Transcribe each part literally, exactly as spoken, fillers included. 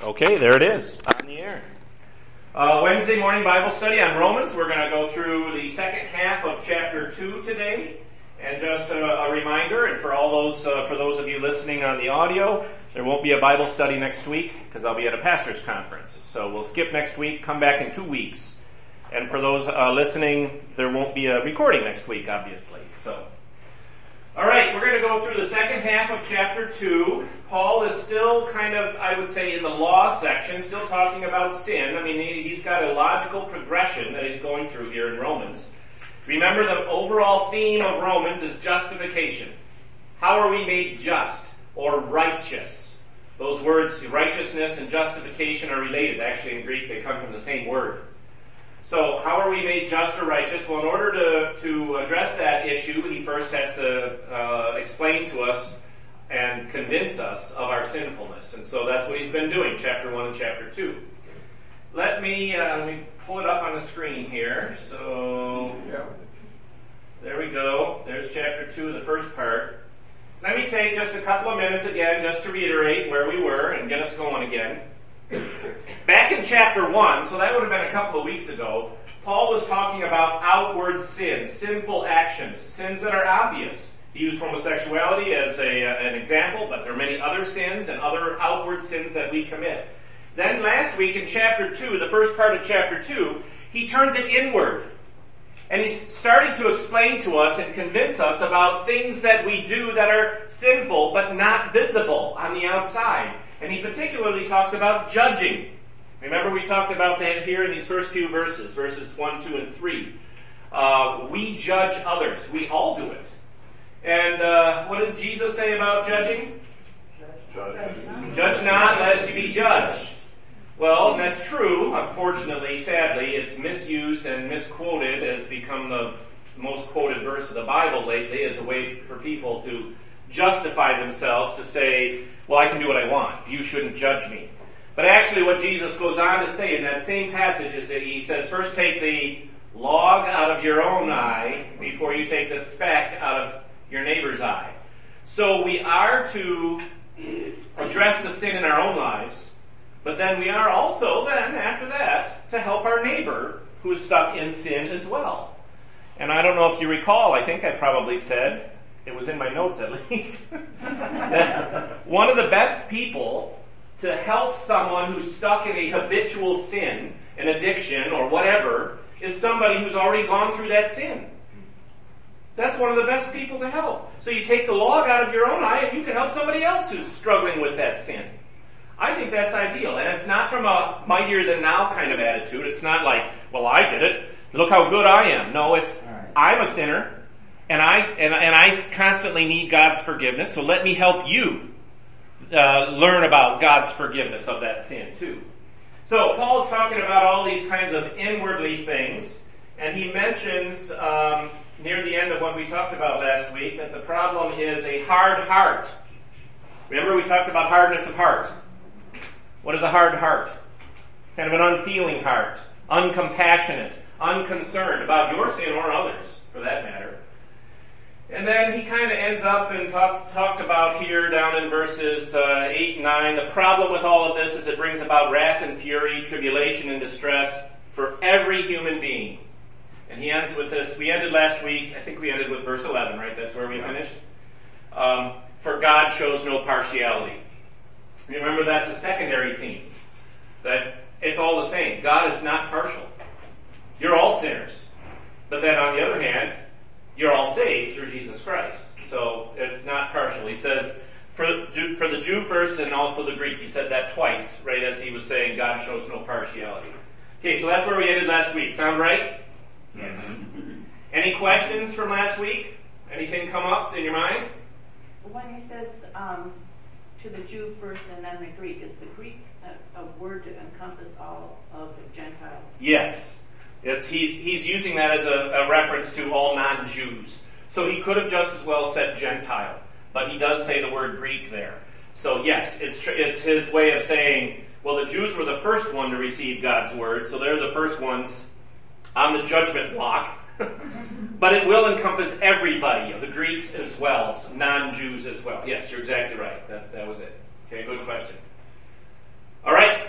Okay, there it is, on the air. Uh, Wednesday morning Bible study on Romans. We're going to go through the second half of chapter two today. And just a, a reminder, and for all those, uh, for those of you listening on the audio, there won't be a Bible study next week because I'll be at a pastor's conference. So we'll skip next week, come back in two weeks. And for those uh, listening, there won't be a recording next week, obviously. So, all right, we're going to go through the second half of chapter two. Paul is still kind of, I would say, in the law section, still talking about sin. I mean, he, he's got a logical progression that he's going through here in Romans. Remember, the overall theme of Romans is justification. How are we made just or righteous? Those words, righteousness and justification, are related. Actually, in Greek, they come from the same word. So, how are we made just or righteous? Well, in order to, to address that issue, he first has to uh, explain to us and convince us of our sinfulness. And so that's what he's been doing, chapter one and chapter two. Let me, uh, let me pull it up on the screen here. So, there we go. There's chapter two, the first part. Let me take just a couple of minutes again just to reiterate where we were and get us going again. Back in chapter one, so that would have been a couple of weeks ago, Paul was talking about outward sins, sinful actions, sins that are obvious. He used homosexuality as a, uh, an example, but there are many other sins and other outward sins that we commit. Then last week in chapter two, the first part of chapter two, he turns it inward. And he's starting to explain to us and convince us about things that we do that are sinful but not visible on the outside. And he particularly talks about judging. Remember, we talked about that here in these first few verses, verses one, two, and three. Uh, we judge others. We all do it. And uh, what did Jesus say about judging? Judge. Judge not, lest you be judged. Well, and that's true. Unfortunately, sadly, it's misused and misquoted, has become the most quoted verse of the Bible lately as a way for people to justify themselves, to say, well, I can do what I want. You shouldn't judge me. But actually what Jesus goes on to say in that same passage is that he says, first take the log out of your own eye before you take the speck out of your neighbor's eye. So we are to address the sin in our own lives, but then we are also then, after that, to help our neighbor who is stuck in sin as well. And I don't know if you recall, I think I probably said, it was in my notes at least, that one of the best people to help someone who's stuck in a habitual sin, an addiction or whatever, is somebody who's already gone through that sin. That's one of the best people to help. So you take the log out of your own eye and you can help somebody else who's struggling with that sin. I think that's ideal. And it's not from a mightier than thou kind of attitude. It's not like, well, I did it. Look how good I am. No, it's, right. I'm a sinner. And I, and, and I constantly need God's forgiveness. So let me help you, uh, learn about God's forgiveness of that sin too. So Paul's talking about all these kinds of inwardly things. And he mentions, um, near the end of what we talked about last week, that the problem is a hard heart. Remember we talked about hardness of heart. What is a hard heart? Kind of an unfeeling heart, uncompassionate, unconcerned about your sin or others, for that matter. And then he kind of ends up and talk, talked about here down in verses uh, eight and nine, the problem with all of this is it brings about wrath and fury, tribulation and distress for every human being. And he ends with this. We ended last week, I think we ended with verse eleven, right? That's where we finished. Um, for God shows no partiality. Remember, that's a secondary theme. That it's all the same. God is not partial. You're all sinners. But then on the other hand, you're all saved through Jesus Christ. So it's not partial. He says, for, for the Jew first and also the Greek, he said that twice, right, as he was saying God shows no partiality. Okay, so that's where we ended last week. Sound right? Mm-hmm. Any questions from last week? Anything come up in your mind? When he says um, to the Jew first and then the Greek, is the Greek a, a word to encompass all of the Gentiles? Yes. It's, he's, he's using that as a, a reference to all non-Jews. So he could have just as well said Gentile, but he does say the word Greek there. So yes, it's tr- it's his way of saying, well, the Jews were the first one to receive God's word, so they're the first ones on the judgment block. But it will encompass everybody, the Greeks as well, so non-Jews as well. Yes, you're exactly right. That, that was it. Okay, good question. All right,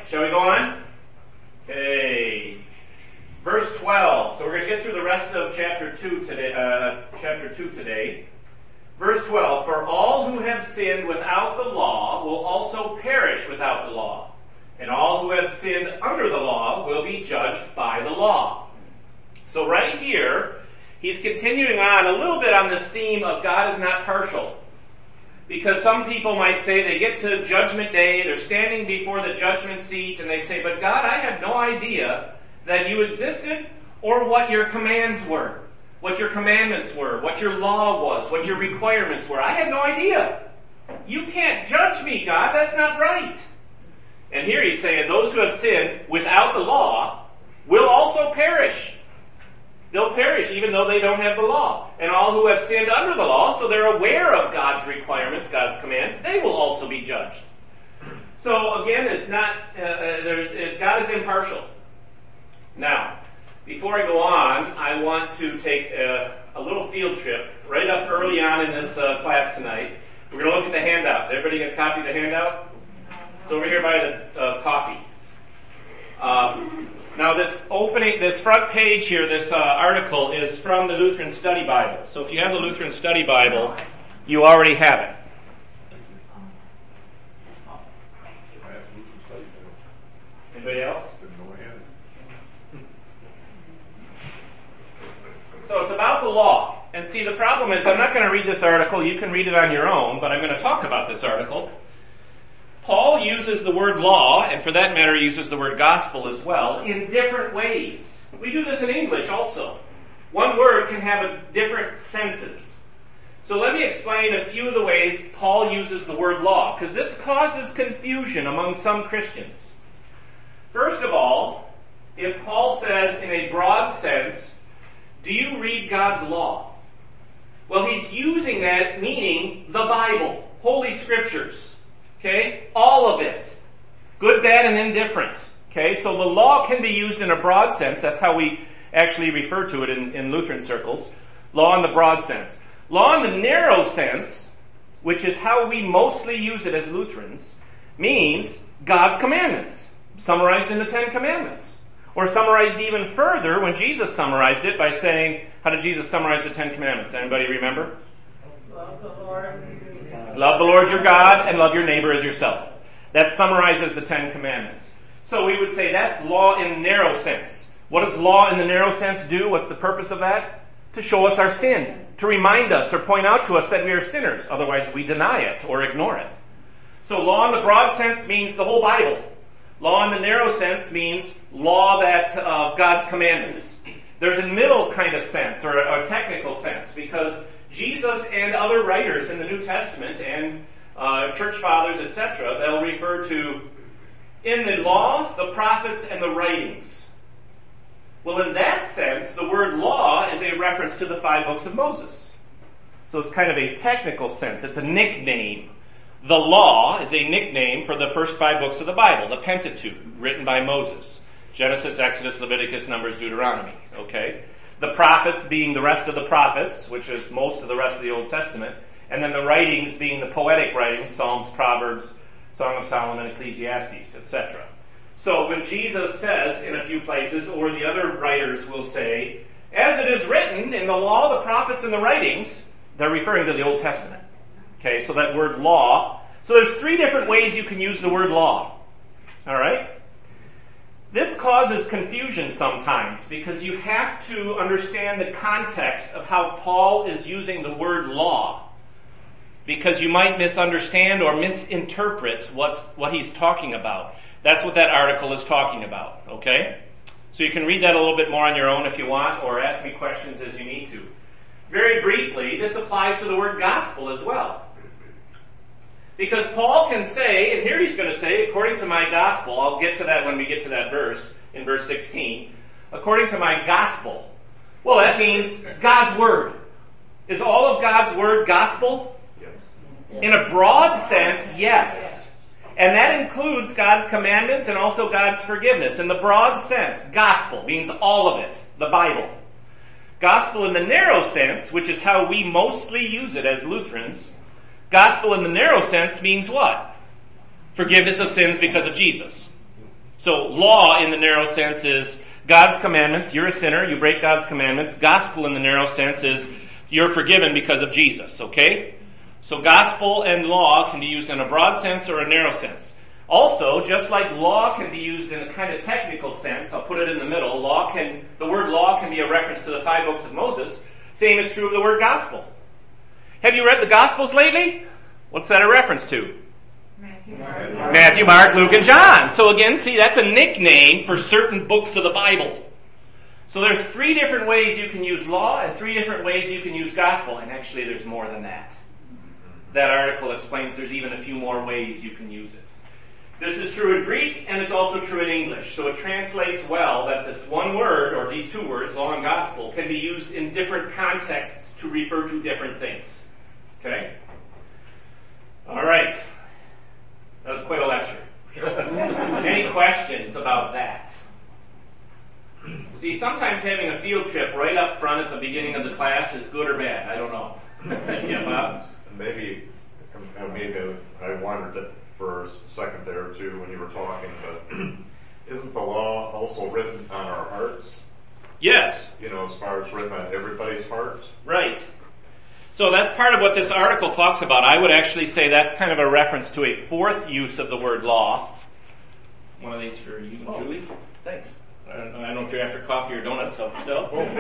Shall we go on? Okay. Verse twelve. So we're going to get through the rest of chapter two today. Uh, chapter two today. Verse twelve. For all who have sinned without the law will also perish without the law, and all who have sinned under the law will be judged by the law. So right here, he's continuing on a little bit on this theme of God is not partial. Because some people might say they get to Judgment Day, they're standing before the judgment seat, and they say, but God, I had no idea that you existed or what your commands were, what your commandments were, what your law was, what your requirements were. I had no idea. You can't judge me, God. That's not right. And here he's saying those who have sinned without the law will also perish. They'll perish even though they don't have the law. And all who have sinned under the law, so they're aware of God's requirements, God's commands, they will also be judged. So again, it's not, uh, uh, God is impartial. Now, before I go on, I want to take a, a little field trip right up early on in this uh, class tonight. We're going to look at the handout. Did everybody get a copy of the handout? It's over here by the uh, coffee. Um, Now this opening, this front page here, this uh, article is from the Lutheran Study Bible. So if you have the Lutheran Study Bible, you already have it. Anybody else? So it's about the law. And see, the problem is I'm not going to read this article. You can read it on your own, but I'm going to talk about this article. Paul uses the word law, and for that matter uses the word gospel as well, in different ways. We do this in English also. One word can have a different senses. So let me explain a few of the ways Paul uses the word law, because this causes confusion among some Christians. First of all, if Paul says in a broad sense, do you read God's law? Well, he's using that meaning the Bible, Holy Scriptures. Okay? All of it. Good, bad, and indifferent. Okay? So the law can be used in a broad sense. That's how we actually refer to it in, in Lutheran circles. Law in the broad sense. Law in the narrow sense, which is how we mostly use it as Lutherans, means God's commandments, summarized in the Ten Commandments. Or summarized even further when Jesus summarized it by saying, how did Jesus summarize the Ten Commandments? Anybody remember? Love the Lord. Love the Lord your God and love your neighbor as yourself. That summarizes the Ten Commandments. So we would say that's law in the narrow sense. What does law in the narrow sense do? What's the purpose of that? To show us our sin. To remind us or point out to us that we are sinners. Otherwise we deny it or ignore it. So law in the broad sense means the whole Bible. Law in the narrow sense means law that of uh, God's commandments. There's a middle kind of sense or a, a technical sense because Jesus and other writers in the New Testament and uh, church fathers, et cetera, they'll refer to in the law, the prophets, and the writings. Well, in that sense, the word law is a reference to the five books of Moses. So it's kind of a technical sense. It's a nickname. The law is a nickname for the first five books of the Bible, the Pentateuch, written by Moses. Genesis, Exodus, Leviticus, Numbers, Deuteronomy. Okay? The prophets being the rest of the prophets, which is most of the rest of the Old Testament, and then the writings being the poetic writings, Psalms, Proverbs, Song of Solomon, Ecclesiastes, et cetera. So when Jesus says in a few places, or the other writers will say, as it is written in the law, the prophets, and the writings, they're referring to the Old Testament. Okay, so that word law. So there's three different ways you can use the word law. Alright? This causes confusion sometimes because you have to understand the context of how Paul is using the word law. Because you might misunderstand or misinterpret what's, what he's talking about. That's what that article is talking about. Okay? So you can read that a little bit more on your own if you want, or ask me questions as you need to. Very briefly, this applies to the word gospel as well. Because Paul can say, and here he's going to say, according to my gospel, I'll get to that when we get to that verse, in verse sixteen, according to my gospel. Well, that means God's word. Is all of God's word gospel? Yes. In a broad sense, yes. And that includes God's commandments and also God's forgiveness. In the broad sense, gospel means all of it, the Bible. Gospel in the narrow sense, which is how we mostly use it as Lutherans, gospel in the narrow sense means what? Forgiveness of sins because of Jesus. So law in the narrow sense is God's commandments. You're a sinner. You break God's commandments. Gospel in the narrow sense is you're forgiven because of Jesus. Okay? So gospel and law can be used in a broad sense or a narrow sense. Also, just like law can be used in a kind of technical sense, I'll put it in the middle, law can, the word law can be a reference to the five books of Moses. Same is true of the word gospel. Have you read the Gospels lately? What's that a reference to? Matthew, Mark, Matthew, Mark, Luke, and John. So again, see, that's a nickname for certain books of the Bible. So there's three different ways you can use law and three different ways you can use gospel. And actually there's more than that. That article explains there's even a few more ways you can use it. This is true in Greek and it's also true in English. So it translates well that this one word, or these two words, law and gospel, can be used in different contexts to refer to different things. Okay? All right. That was quite a lecture. Any questions about that? See, sometimes having a field trip right up front at the beginning of the class is good or bad. I don't know. Yeah, Bob? Maybe, maybe I wondered it for a second there too when you were talking, but isn't the law also written on our hearts? Yes. You know, as far as written on everybody's hearts? Right. So that's part of what this article talks about. I would actually say that's kind of a reference to a fourth use of the word law. One of these for you, oh. Julie. Thanks. I don't, I don't know if you're after coffee or donuts, help yourself. Oh.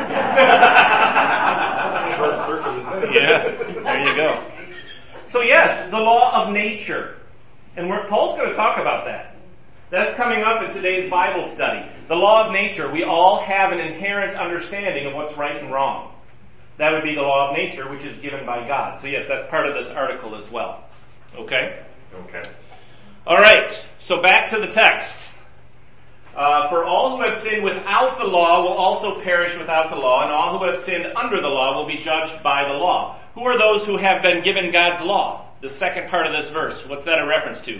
Yeah, there you go. So yes, the law of nature. And we're, Paul's going to talk about that. That's coming up in today's Bible study. The law of nature. We all have an inherent understanding of what's right and wrong. That would be the law of nature, which is given by God. So yes, that's part of this article as well. Okay? Okay. All right. So back to the text. Uh, for all who have sinned without the law will also perish without the law, and all who have sinned under the law will be judged by the law. Who are those who have been given God's law? The second part of this verse. What's that a reference to?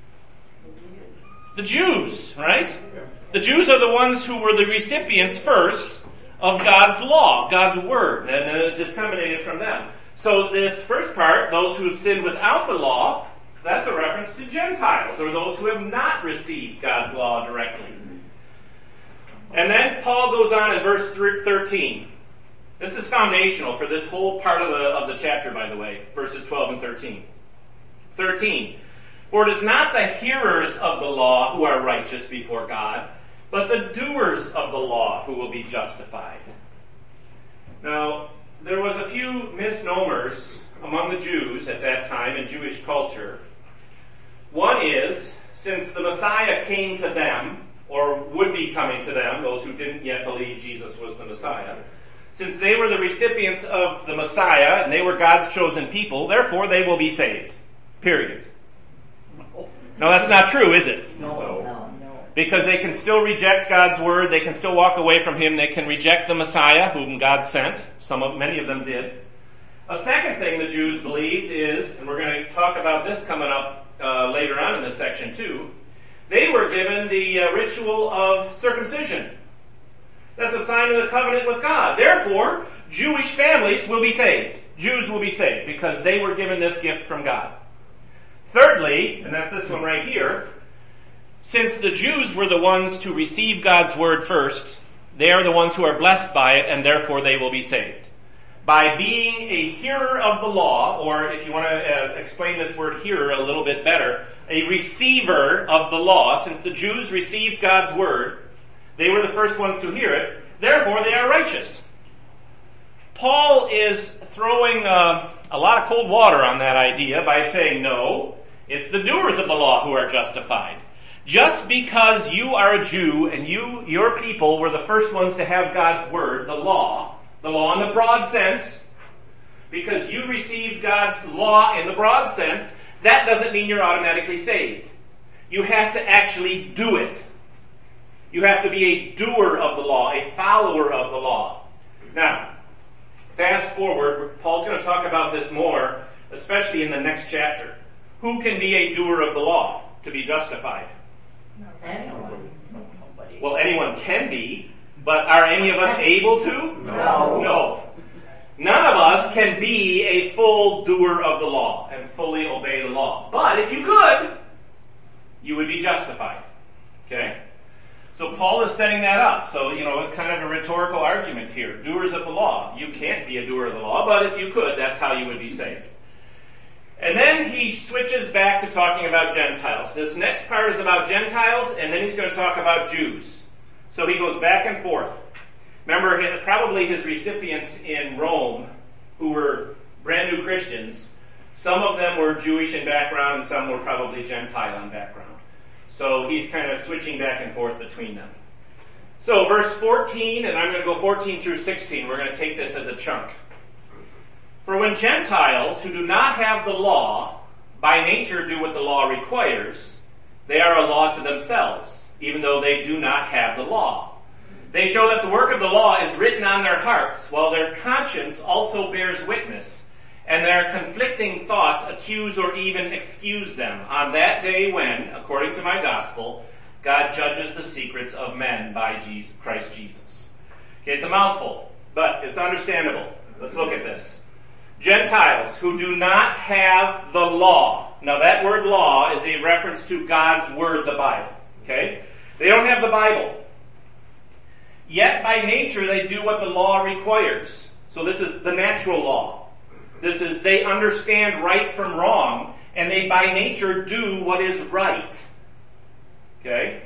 The Jews, right? The Jews are the ones who were the recipients first of God's law, God's word, and then it disseminated from them. So this first part, those who have sinned without the law, that's a reference to Gentiles, or those who have not received God's law directly. And then Paul goes on in verse thirteen. This is foundational for this whole part of the, of the chapter, by the way, verses twelve and thirteen. thirteen. For it is not the hearers of the law who are righteous before God, but the doers of the law who will be justified. Now, there was a few misnomers among the Jews at that time in Jewish culture. One is, since the Messiah came to them, or would be coming to them, those who didn't yet believe Jesus was the Messiah, since they were the recipients of the Messiah, and they were God's chosen people, therefore they will be saved. Period. No, that's not true, is it? No, no, no. Because they can still reject God's word, they can still walk away from Him, they can reject the Messiah, whom God sent. Some of, many of them did. A second thing the Jews believed is, and we're going to talk about this coming up uh, later on in this section too, they were given the uh, ritual of circumcision. That's a sign of the covenant with God. Therefore, Jewish families will be saved. Jews will be saved because they were given this gift from God. Thirdly, and that's this one right here, since the Jews were the ones to receive God's word first, they are the ones who are blessed by it, and therefore they will be saved. By being a hearer of the law, or if you want to uh, explain this word hearer a little bit better, a receiver of the law, since the Jews received God's word, they were the first ones to hear it, therefore they are righteous. Paul is throwing uh, a lot of cold water on that idea by saying, no, it's the doers of the law who are justified. Just because you are a Jew and you, your people were the first ones to have God's word, the law, the law in the broad sense, because you received God's law in the broad sense, that doesn't mean you're automatically saved. You have to actually do it. You have to be a doer of the law, a follower of the law. Now, fast forward, Paul's going to talk about this more, especially in the next chapter. Who can be a doer of the law to be justified? Anyone. Well, anyone can be, but are any of us able to? No. No. None of us can be a full doer of the law and fully obey the law. But if you could, you would be justified. Okay? So Paul is setting that up. So, you know, it's kind of a rhetorical argument here. Doers of the law. You can't be a doer of the law, but if you could, that's how you would be saved. And then he switches back to talking about Gentiles. This next part is about Gentiles, and then he's going to talk about Jews. So he goes back and forth. Remember, probably his recipients in Rome, who were brand new Christians, some of them were Jewish in background and some were probably Gentile in background. So he's kind of switching back and forth between them. So verse fourteen, and I'm going to go fourteen through sixteen. We're going to take this as a chunk. For when Gentiles who do not have the law, by nature do what the law requires, they are a law to themselves, even though they do not have the law. They show that the work of the law is written on their hearts, while their conscience also bears witness, and their conflicting thoughts accuse or even excuse them on that day when, according to my gospel, God judges the secrets of men by Jesus, Christ Jesus. Okay, it's a mouthful, but it's understandable. Let's look at this. Gentiles who do not have the law. Now that word law is a reference to God's word, the Bible. Okay? They don't have the Bible. Yet by nature they do what the law requires. So this is the natural law. This is, they understand right from wrong, and they by nature do what is right. Okay?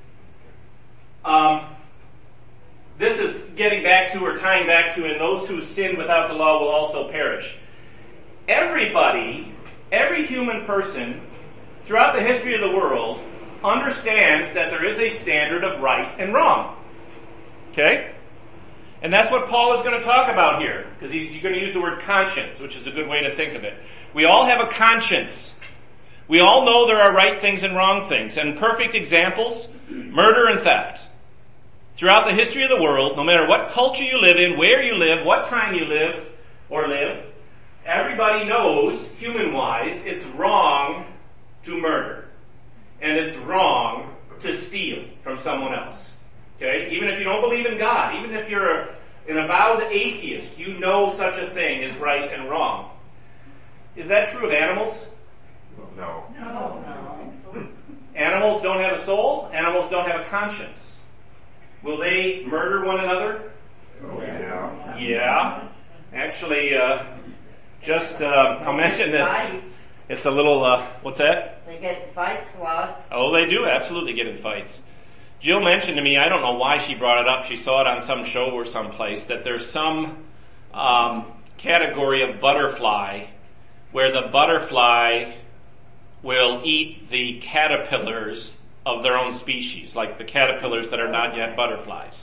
Um, this is getting back to, or tying back to, and those who sin without the law will also perish. Everybody, every human person, throughout the history of the world, understands that there is a standard of right and wrong. Okay? And that's what Paul is going to talk about here, because he's going to use the word conscience, which is a good way to think of it. We all have a conscience. We all know there are right things and wrong things. And perfect examples, murder and theft. Throughout the history of the world, no matter what culture you live in, where you live, what time you live or live, everybody knows, human-wise, it's wrong to murder. And it's wrong to steal from someone else. Okay? Even if you don't believe in God, even if you're a, an avowed atheist, you know such a thing is right and wrong. Is that true of animals? No. No, no. Animals don't have a soul. Animals don't have a conscience. Will they murder one another? Oh, yeah. Yeah. Actually, uh, just, uh, I'll mention this. It's a little, uh, what's that? They get in fights a lot. Oh, they do absolutely get in fights. Jill mentioned to me, I don't know why she brought it up, she saw it on some show or someplace, that there's some um, category of butterfly where the butterfly will eat the caterpillars of their own species, like the caterpillars that are not yet butterflies.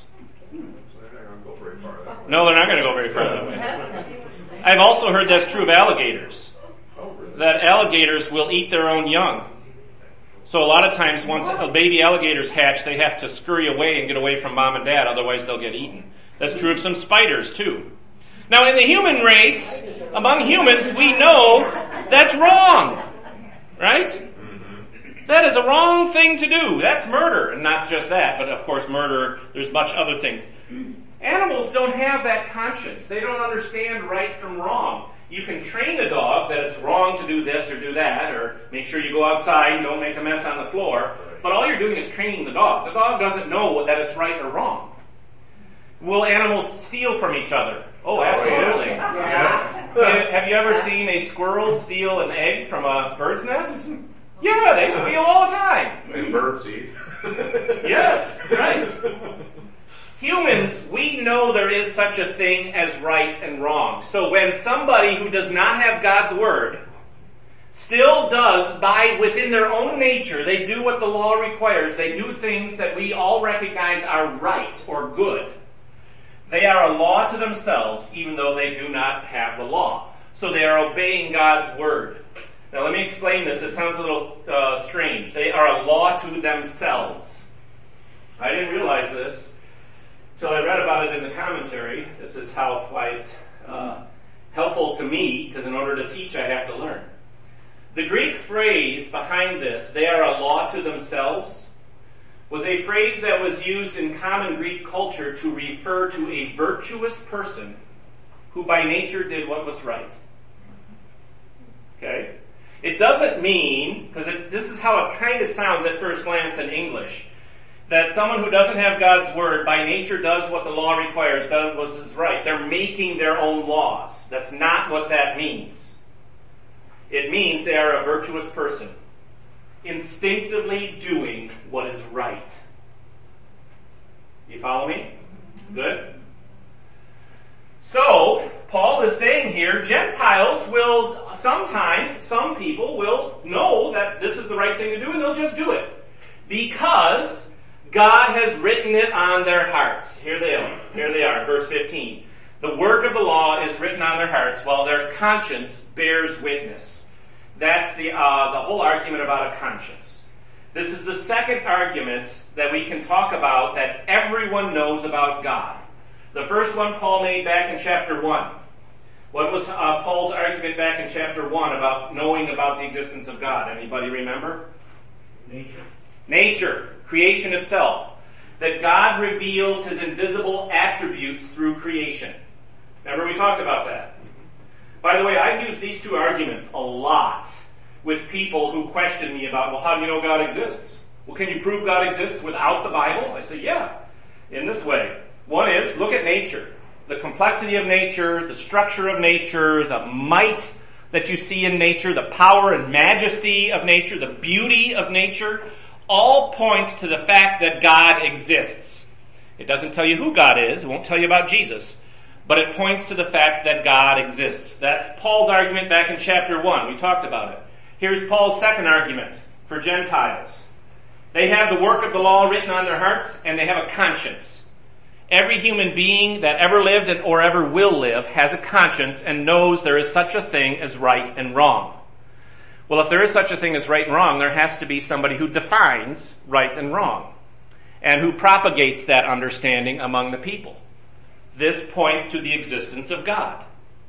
No, they're not going to go very far that way. I've also heard that's true of alligators, that alligators will eat their own young. So a lot of times once a baby alligators hatch, they have to scurry away and get away from mom and dad, otherwise they'll get eaten. That's true of some spiders too. Now in the human race, among humans, we know that's wrong. Right? That is a wrong thing to do. That's murder. And not just that, but of course murder, there's much other things. Animals don't have that conscience. They don't understand right from wrong. You can train a dog that it's wrong to do this or do that, or make sure you go outside and don't make a mess on the floor. But all you're doing is training the dog. The dog doesn't know that it's right or wrong. Will animals steal from each other? Oh, absolutely. Yes. Yes. Have you ever seen a squirrel steal an egg from a bird's nest? Yeah, they steal all the time. And birds eat. Yes, right. Humans, we know there is such a thing as right and wrong. So when somebody who does not have God's word still does, by within their own nature, they do what the law requires, they do things that we all recognize are right or good, they are a law to themselves even though they do not have the law. So they are obeying God's word. Now let me explain this. This sounds a little uh, strange. They are a law to themselves. I didn't realize this until I read about it in the commentary. This is how why it's uh, helpful to me, because in order to teach I have to learn. The Greek phrase behind this, they are a law to themselves, was a phrase that was used in common Greek culture to refer to a virtuous person who by nature did what was right. Okay? It doesn't mean, because this is how it kind of sounds at first glance in English, that someone who doesn't have God's word by nature does what the law requires, does what is right. They're making their own laws. That's not what that means. It means they are a virtuous person, instinctively doing what is right. You follow me? Good? So, Paul is saying here, Gentiles will sometimes, some people will know that this is the right thing to do and they'll just do it. Because God has written it on their hearts. Here they are. Here they are, verse fifteen. The work of the law is written on their hearts while their conscience bears witness. That's the, uh, the whole argument about a conscience. This is the second argument that we can talk about that everyone knows about God. The first one Paul made back in chapter one. What was uh, Paul's argument back in chapter one about knowing about the existence of God? Anybody remember? Nature. Nature, creation itself. That God reveals his invisible attributes through creation. Remember we talked about that. By the way, I've used these two arguments a lot with people who question me about, well, how do you know God exists? Well, can you prove God exists without the Bible? I say, yeah, in this way. One is, look at nature. The complexity of nature, the structure of nature, the might that you see in nature, the power and majesty of nature, the beauty of nature, all points to the fact that God exists. It doesn't tell you who God is, it won't tell you about Jesus, but it points to the fact that God exists. That's Paul's argument back in chapter one. We talked about it. Here's Paul's second argument for Gentiles. They have the work of the law written on their hearts, and they have a conscience. Every human being that ever lived or ever will live has a conscience and knows there is such a thing as right and wrong. Well, if there is such a thing as right and wrong, there has to be somebody who defines right and wrong and who propagates that understanding among the people. This points to the existence of God.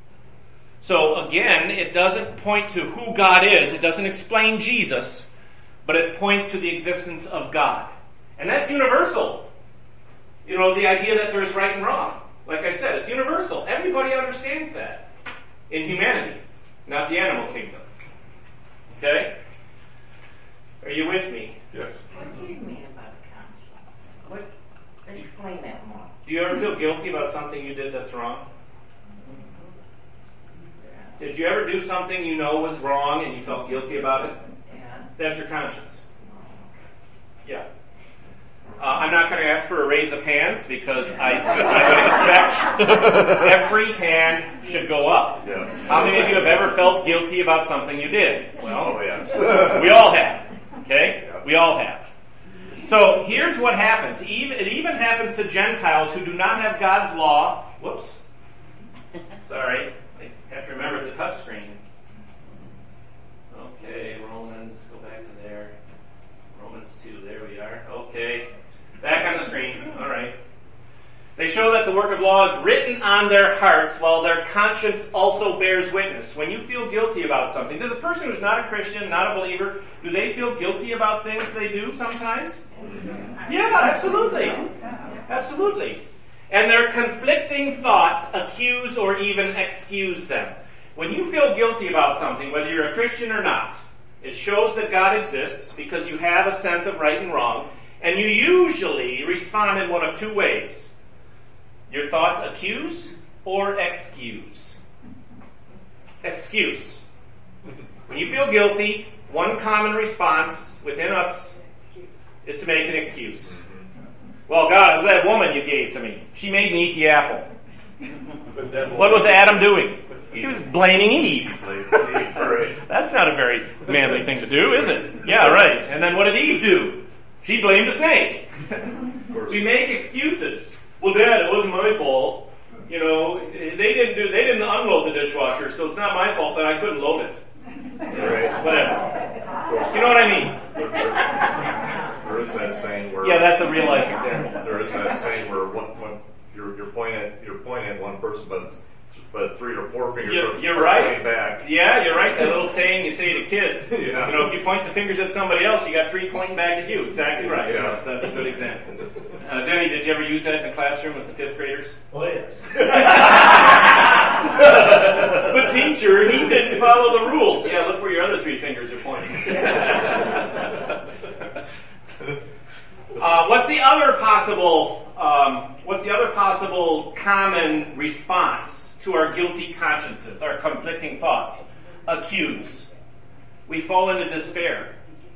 So again, it doesn't point to who God is. It doesn't explain Jesus, but it points to the existence of God. And that's universal. You know, the idea that there's right and wrong. Like I said, it's universal. Everybody understands that in humanity, not the animal kingdom. Okay? Are you with me? Yes. What do you mean about conscience? What, explain that more. Do you ever feel guilty about something you did that's wrong? Did you ever do something you know was wrong and you felt guilty about it? Yeah. That's your conscience. Yeah. Uh, I'm not going to ask for a raise of hands because I, I would expect every hand should go up. Yes. How many of you have ever felt guilty about something you did? Well, Well, yes. we all have. Okay? We all have. So here's what happens. Even, it even happens to Gentiles who do not have God's law. Whoops. Sorry. I have to remember it's a touch screen. Okay, Romans, go back to there. Romans two, there we are. Okay. Back on the screen. All right. They show that the work of law is written on their hearts while their conscience also bears witness. When you feel guilty about something, does a person who's not a Christian, not a believer, do they feel guilty about things they do sometimes? Yeah, absolutely. Absolutely. And their conflicting thoughts accuse or even excuse them. When you feel guilty about something, whether you're a Christian or not, it shows that God exists because you have a sense of right and wrong, and you usually respond in one of two ways. Your thoughts accuse or excuse. Excuse. When you feel guilty, one common response within us is to make an excuse. Well, God, it was that woman you gave to me. She made me eat the apple. What was Adam doing? He was blaming Eve. That's not a very manly thing to do, is it? Yeah, right. And then what did Eve do? She blamed the snake. We make excuses. Well, Dad, it wasn't my fault. You know, they didn't do, they didn't unload the dishwasher, so it's not my fault that I couldn't load it. Right. Whatever. You know what I mean? There is that saying where Yeah, that's a real life example. there is that saying where one, one, you're you're pointing at you're pointing at one person, but but three or four fingers You're, are, you're are right. pointing back. Yeah, you're right. That little saying you say to kids. Yeah. You know, if you point the fingers at somebody else, you got three pointing back at you. Exactly right. Yeah. Yes, that's a good example. Uh, Denny, did you ever use that in the classroom with the fifth graders? Oh, yes. But teacher, he didn't follow the rules. Yeah, look where your other three fingers are pointing. Uh, what's the other possible, um, what's the other possible common response to our guilty consciences, our conflicting thoughts? Accuse. We fall into despair.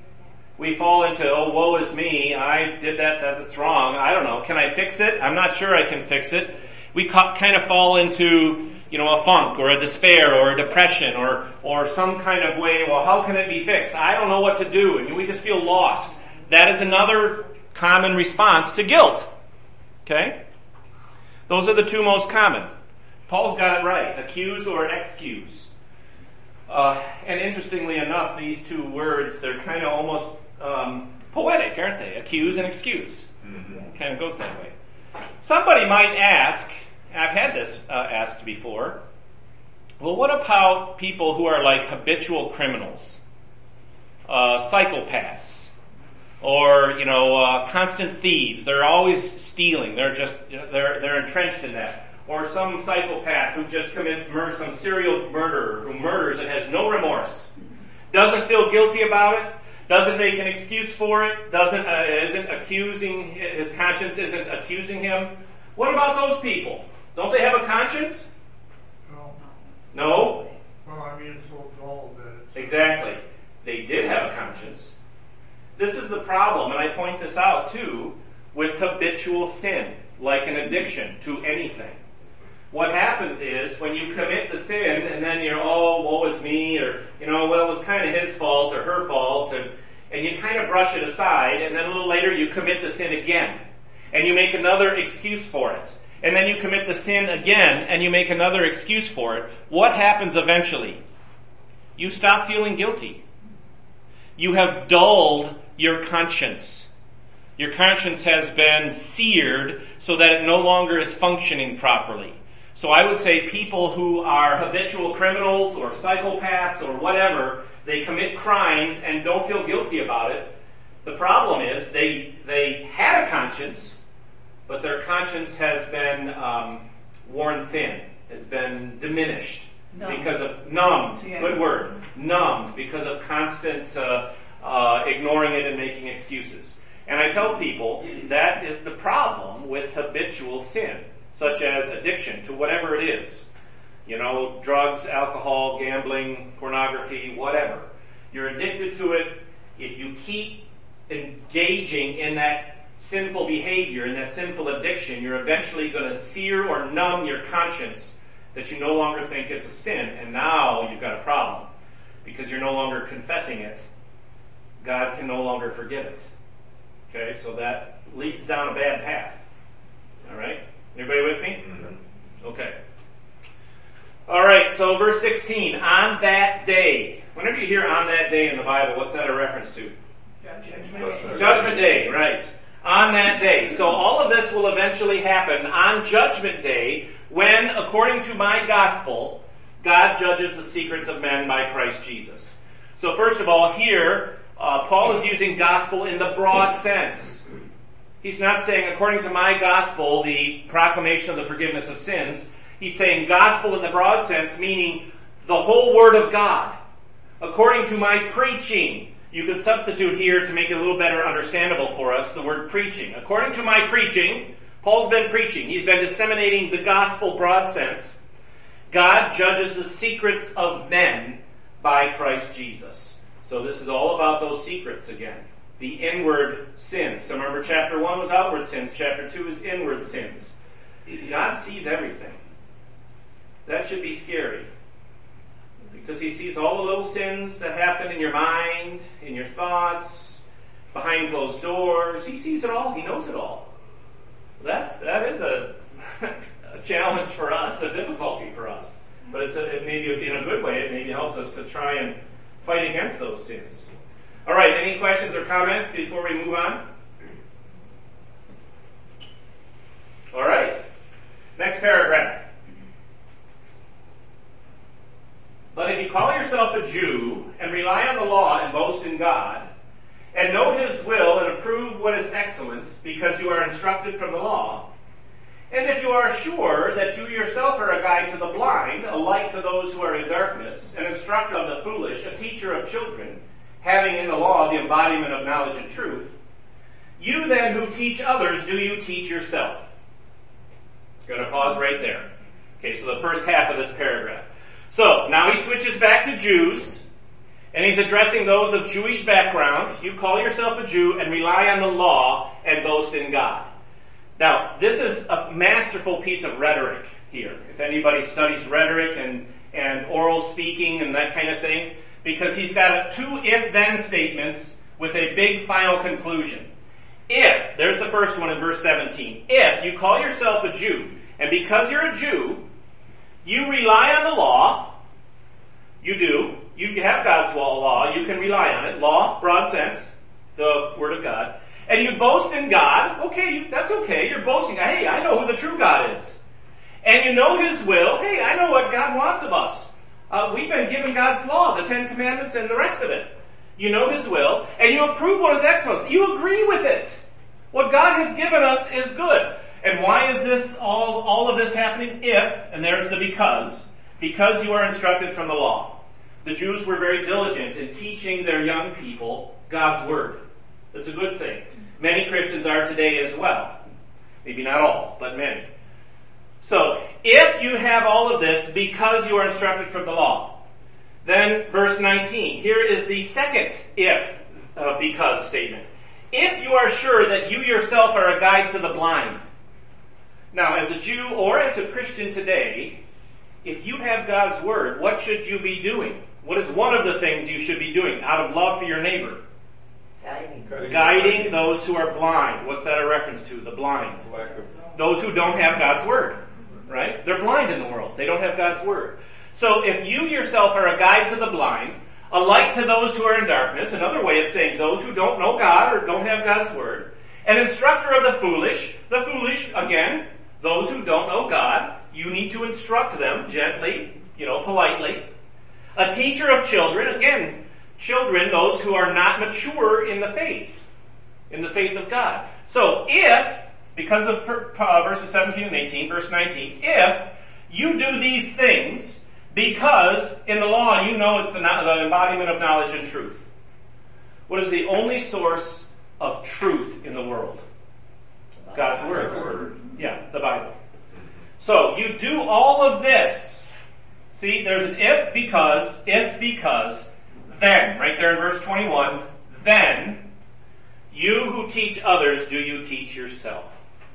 We fall into, oh, woe is me, I did that, that's wrong, I don't know, can I fix it? I'm not sure I can fix it. We ca- kind of fall into, you know, a funk or a despair or a depression or, or some kind of way, well, how can it be fixed? I don't know what to do, and we just feel lost. That is another common response to guilt. Okay? Those are the two most common. Paul's got it right, accuse or excuse. Uh, and interestingly enough, these two words, they're kind of almost um, poetic, aren't they? Accuse and excuse. Mm-hmm. It kind of goes that way. Somebody might ask, I've had this uh, asked before, well, what about people who are like habitual criminals, uh, psychopaths, or, you know, uh, constant thieves? They're always stealing. They're just, they're, they're entrenched in that. Or some psychopath who just commits murder, some serial murderer who murders and has no remorse. Doesn't feel guilty about it. Doesn't make an excuse for it. Doesn't, uh, isn't accusing, his conscience isn't accusing him. What about those people? Don't they have a conscience? No. No? Well, I mean, it's so dull that it's... Exactly. They did have a conscience. This is the problem, and I point this out too, with habitual sin, like an addiction to anything. What happens is, when you commit the sin, and then you're, oh, woe is me, or, you know, well, it was kind of his fault, or her fault, and, and you kind of brush it aside, and then a little later you commit the sin again, and you make another excuse for it. And then you commit the sin again, and you make another excuse for it. What happens eventually? You stop feeling guilty. You have dulled your conscience. Your conscience has been seared so that it no longer is functioning properly. So I would say people who are habitual criminals or psychopaths or whatever, they commit crimes and don't feel guilty about it. The problem is they they had a conscience, but their conscience has been um, worn thin, has been diminished Numbed. because of numbed. Yeah. Good word, numbed because of constant uh, uh, ignoring it and making excuses. And I tell people that is the problem with habitual sin, such as addiction to whatever it is. You know, drugs, alcohol, gambling, pornography, whatever. You're addicted to it. If you keep engaging in that sinful behavior, in that sinful addiction, you're eventually going to sear or numb your conscience that you no longer think it's a sin, and now you've got a problem because you're no longer confessing it. God can no longer forgive it. Okay, so that leads down a bad path. All right? Everybody with me? Mm-hmm. Okay. All right, so verse sixteen, on that day. Whenever you hear on that day in the Bible, what's that a reference to? Judgment. Judgment Day, right. On that day. So all of this will eventually happen on Judgment Day when, according to my gospel, God judges the secrets of men by Christ Jesus. So first of all, here, uh, Paul is using gospel in the broad sense. He's not saying, according to my gospel, the proclamation of the forgiveness of sins. He's saying gospel in the broad sense, meaning the whole Word of God. According to my preaching. You could substitute here to make it a little better understandable for us, the word preaching. According to my preaching, Paul's been preaching. He's been disseminating the gospel broad sense. God judges the secrets of men by Christ Jesus. So this is all about those secrets again. The inward sins. So remember, chapter one was outward sins. Chapter two is inward sins. God sees everything. That should be scary. Because he sees all the little sins that happen in your mind, in your thoughts, behind closed doors. He sees it all. He knows it all. That's, that is a, a challenge for us, a difficulty for us. But it's a, it maybe in a good way, it maybe helps us to try and fight against those sins. All right, any questions or comments before we move on? All right. Next paragraph. But if you call yourself a Jew and rely on the law and boast in God, and know His will and approve what is excellent because you are instructed from the law, and if you are sure that you yourself are a guide to the blind, a light to those who are in darkness, an instructor of the foolish, a teacher of children, having in the law the embodiment of knowledge and truth, You then who teach others, do you teach yourself? Going to pause right there. Okay, so the first half of this paragraph. So, now he switches back to Jews, and he's addressing those of Jewish background. You call yourself a Jew and rely on the law and boast in God. Now, this is a masterful piece of rhetoric here. If anybody studies rhetoric and, and oral speaking and that kind of thing, because he's got two if-then statements with a big final conclusion. If, there's the first one in verse seventeen, if you call yourself a Jew, and because you're a Jew, you rely on the law, you do, you have God's law, you can rely on it, law, broad sense, the Word of God, and you boast in God, okay, that's okay, you're boasting, hey, I know who the true God is. And you know His will, hey, I know what God wants of us. Uh, we've been given God's law, the Ten Commandments and the rest of it. You know His will, and you approve what is excellent. You agree with it. What God has given us is good. And why is this all, all of this happening? If, and there's the because, because you are instructed from the law. The Jews were very diligent in teaching their young people God's Word. That's a good thing. Many Christians are today as well. Maybe not all, but many. So, if you have all of this because you are instructed from the law, then verse nineteen, here is the second if, uh, because statement. If you are sure that you yourself are a guide to the blind. Now, as a Jew or as a Christian today, if you have God's Word, what should you be doing? What is one of the things you should be doing out of love for your neighbor? Guiding. Guiding those who are blind. What's that a reference to? The blind. Those who don't have God's Word. Right? They're blind in the world. They don't have God's Word. So if you yourself are a guide to the blind, a light to those who are in darkness, another way of saying those who don't know God or don't have God's Word, an instructor of the foolish, the foolish, again, those who don't know God, you need to instruct them gently, you know, politely. A teacher of children, again, children, those who are not mature in the faith, in the faith of God. So if, because of uh, verses seventeen and eighteen, verse nineteen, if you do these things, because in the law you know it's the, the embodiment of knowledge and truth. What is the only source of truth in the world? God's Word. Yeah, the Bible. So you do all of this. See, there's an if, because, if, because, then, right there in verse twenty-one, then, you who teach others, do you teach yourself?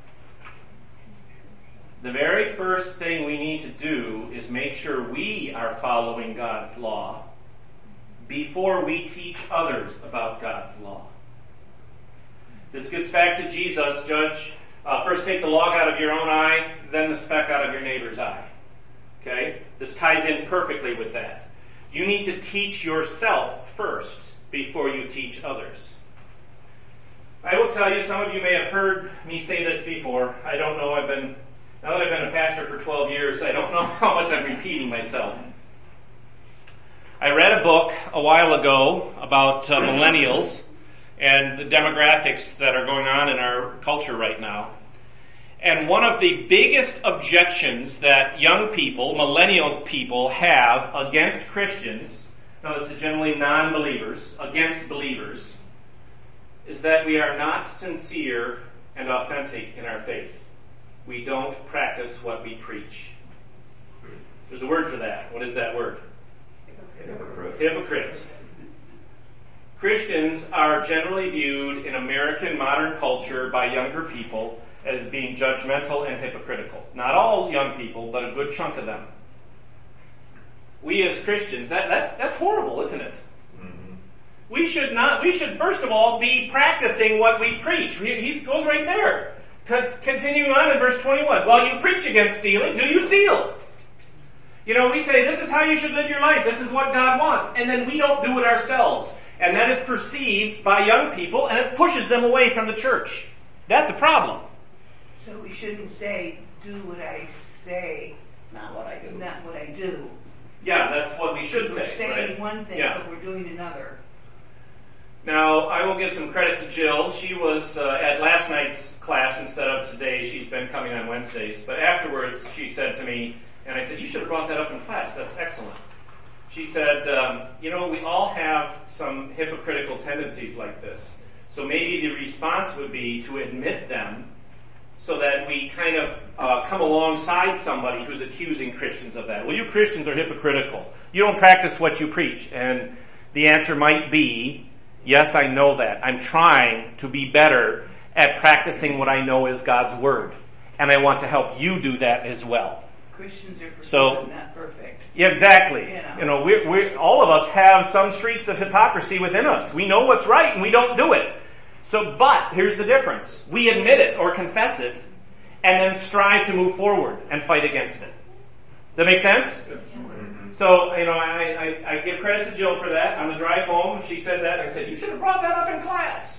The very first thing we need to do is make sure we are following God's law before we teach others about God's law. This gets back to Jesus, Judge, uh, first take the log out of your own eye, then the speck out of your neighbor's eye. Okay? This ties in perfectly with that. You need to teach yourself first before you teach others. I will tell you, some of you may have heard me say this before. I don't know, I've been, now that I've been a pastor for twelve years, I don't know how much I'm repeating myself. I read a book a while ago about uh, millennials and the demographics that are going on in our culture right now. And one of the biggest objections that young people, millennial people, have against Christians, now this is generally non-believers, against believers, is that we are not sincere and authentic in our faith. We don't practice what we preach. There's a word for that. What is that word? Hypocrite. Hypocrite. Christians are generally viewed in American modern culture by younger people as being judgmental and hypocritical. Not all young people, but a good chunk of them. We as Christians, that, that's, that's horrible, isn't it? Mm-hmm. We should not, we should first of all be practicing what we preach. He, he goes right there. Co- continuing on in verse twenty-one. While you preach against stealing, do you steal? You know, we say this is how you should live your life. This is what God wants. And then we don't do it ourselves. And that is perceived by young people, and it pushes them away from the church. That's a problem. So we shouldn't say, do what I say, Not what I do. not what I do. Yeah, that's what we should We're say. saying Right? one thing, Yeah. but we're doing another. Now, I will give some credit to Jill. She was uh, at last night's class instead of today. She's been coming on Wednesdays. But afterwards, she said to me, and I said, you should have brought that up in class. That's excellent. She said, um, you know, we all have some hypocritical tendencies like this. So maybe the response would be to admit them so that we kind of uh, come alongside somebody who's accusing Christians of that. Well, you Christians are hypocritical. You don't practice what you preach. And the answer might be, yes, I know that. I'm trying to be better at practicing what I know is God's Word. And I want to help you do that as well. Christians are forgiven, So- not perfect. Yeah, exactly. You know. You know, we we all of us have some streaks of hypocrisy within us. We know what's right and we don't do it. So, but here's the difference. We admit it or confess it and then strive to move forward and fight against it. Does that make sense? So, you know, I, I, I give credit to Jill for that. On the drive home, she said that. I said, you should have brought that up in class.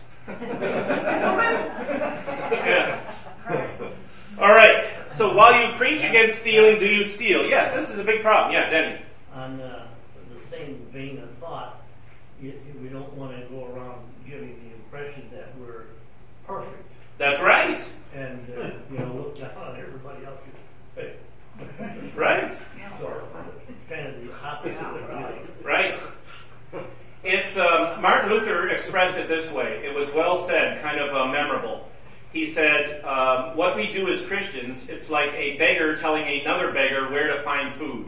Yeah. All right. So while you preach against stealing, do you steal? Yes, this is a big problem. Yeah, Denny. On uh, the same vein of thought, you, you- we don't want to go around giving the impression that we're perfect That's right. and uh, you know look down on everybody else. Hey. Right. So it's kind of the opposite of doing. Right. It's um, Martin Luther expressed it this way. It was well said, kind of uh, memorable. He said, um, what we do as Christians, it's like a beggar telling another beggar where to find food.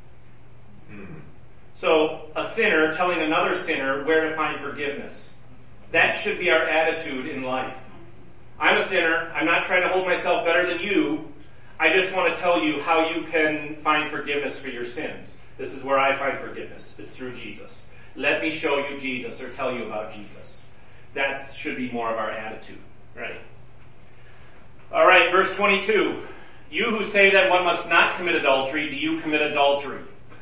So a sinner telling another sinner where to find forgiveness. That should be our attitude in life. I'm a sinner. I'm not trying to hold myself better than you. I just want to tell you how you can find forgiveness for your sins. This is where I find forgiveness. It's through Jesus. Let me show you Jesus or tell you about Jesus. That should be more of our attitude. Right? All right, verse twenty-two. You who say that one must not commit adultery, do you commit adultery?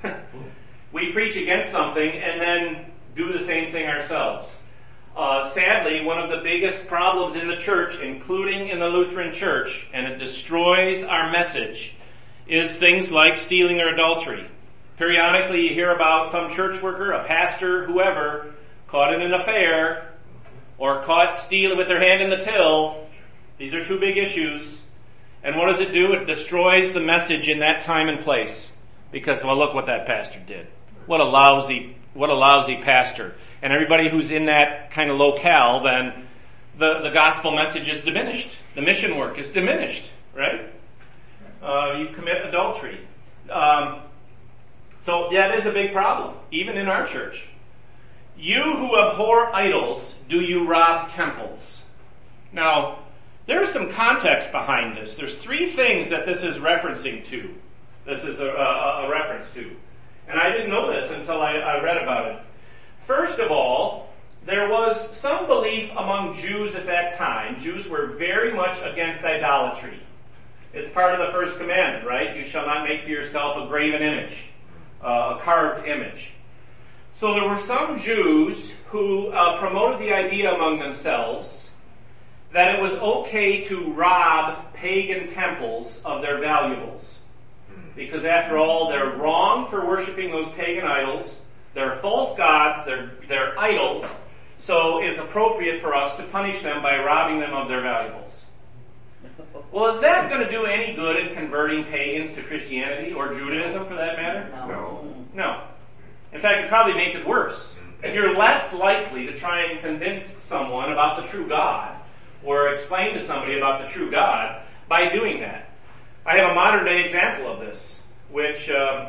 We preach against something and then do the same thing ourselves. Uh, sadly, one of the biggest problems in the church, including in the Lutheran Church, and it destroys our message, is things like stealing or adultery. Periodically you hear about some church worker, a pastor, whoever, caught in an affair, or caught stealing with their hand in the till. These are two big issues. And what does it do? It destroys the message in that time and place. Because, well, look what that pastor did. What a lousy, what a lousy pastor. And everybody who's in that kind of locale, then the, the gospel message is diminished. The mission work is diminished, right? Uh, you commit adultery. Um, so that is a big problem, even in our church. You who abhor idols, do you rob temples? Now, there is some context behind this. There's three things that this is referencing to. This is a, a, a reference to. And I didn't know this until I, I read about it. First of all, there was some belief among Jews at that time. Jews were very much against idolatry. It's part of the first commandment, right? You shall not make for yourself a graven image, uh, a carved image. So there were some Jews who uh, promoted the idea among themselves that it was okay to rob pagan temples of their valuables. Because after all, they're wrong for worshiping those pagan idols. They're false gods. They're, they're idols. So it's appropriate for us to punish them by robbing them of their valuables. Well, is that going to do any good in converting pagans to Christianity or Judaism for that matter? No. No. In fact, it probably makes it worse. You're less likely to try and convince someone about the true God or explain to somebody about the true God by doing that. I have a modern day example of this, which uh,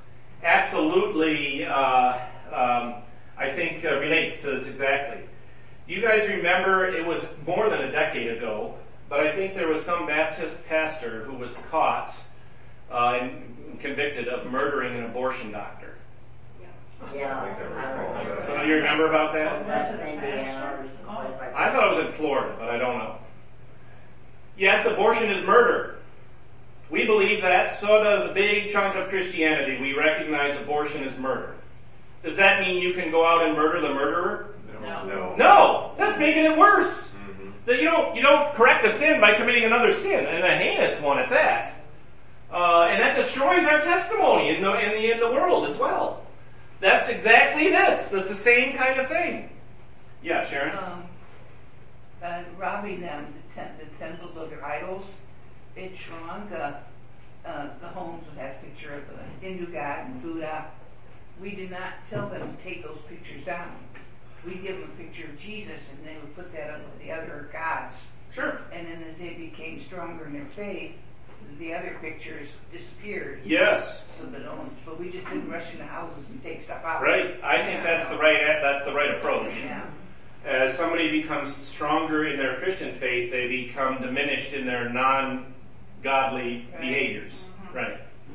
absolutely, uh, um, I think, uh, relates to this exactly. Do you guys remember, it was more than a decade ago, but I think there was some Baptist pastor who was caught uh, and convicted of murdering an abortion doctor. Yeah, I think I I recall remember. that. So do you remember about that? That's in Indiana or someplace like that. I thought it was in Florida, but I don't know. Yes, abortion is murder. We believe that. So does a big chunk of Christianity. We recognize abortion is murder. Does that mean you can go out and murder the murderer? No. No. No! That's making it worse. Mm-hmm. That you don't you don't correct a sin by committing another sin, and a heinous one at that. Uh, and that destroys our testimony in the in the in the world as well. That's exactly this. That's the same kind of thing. Yeah, Sharon. Um, uh, robbing them, the, tem- the temples of their idols, it's wrong. Uh, uh, the homes would have a picture of the Hindu god and Buddha. We did not tell them to take those pictures down. we give them a picture of Jesus, and they would put that up with the other gods. Sure. And then as they became stronger in their faith, the other pictures disappeared. Yes. So they don't, but we just didn't rush into houses and take stuff out. Right. I think that's the right that's the right approach. Yeah. As somebody becomes stronger in their Christian faith, they become diminished in their non-godly Right. behaviors. Mm-hmm. Right.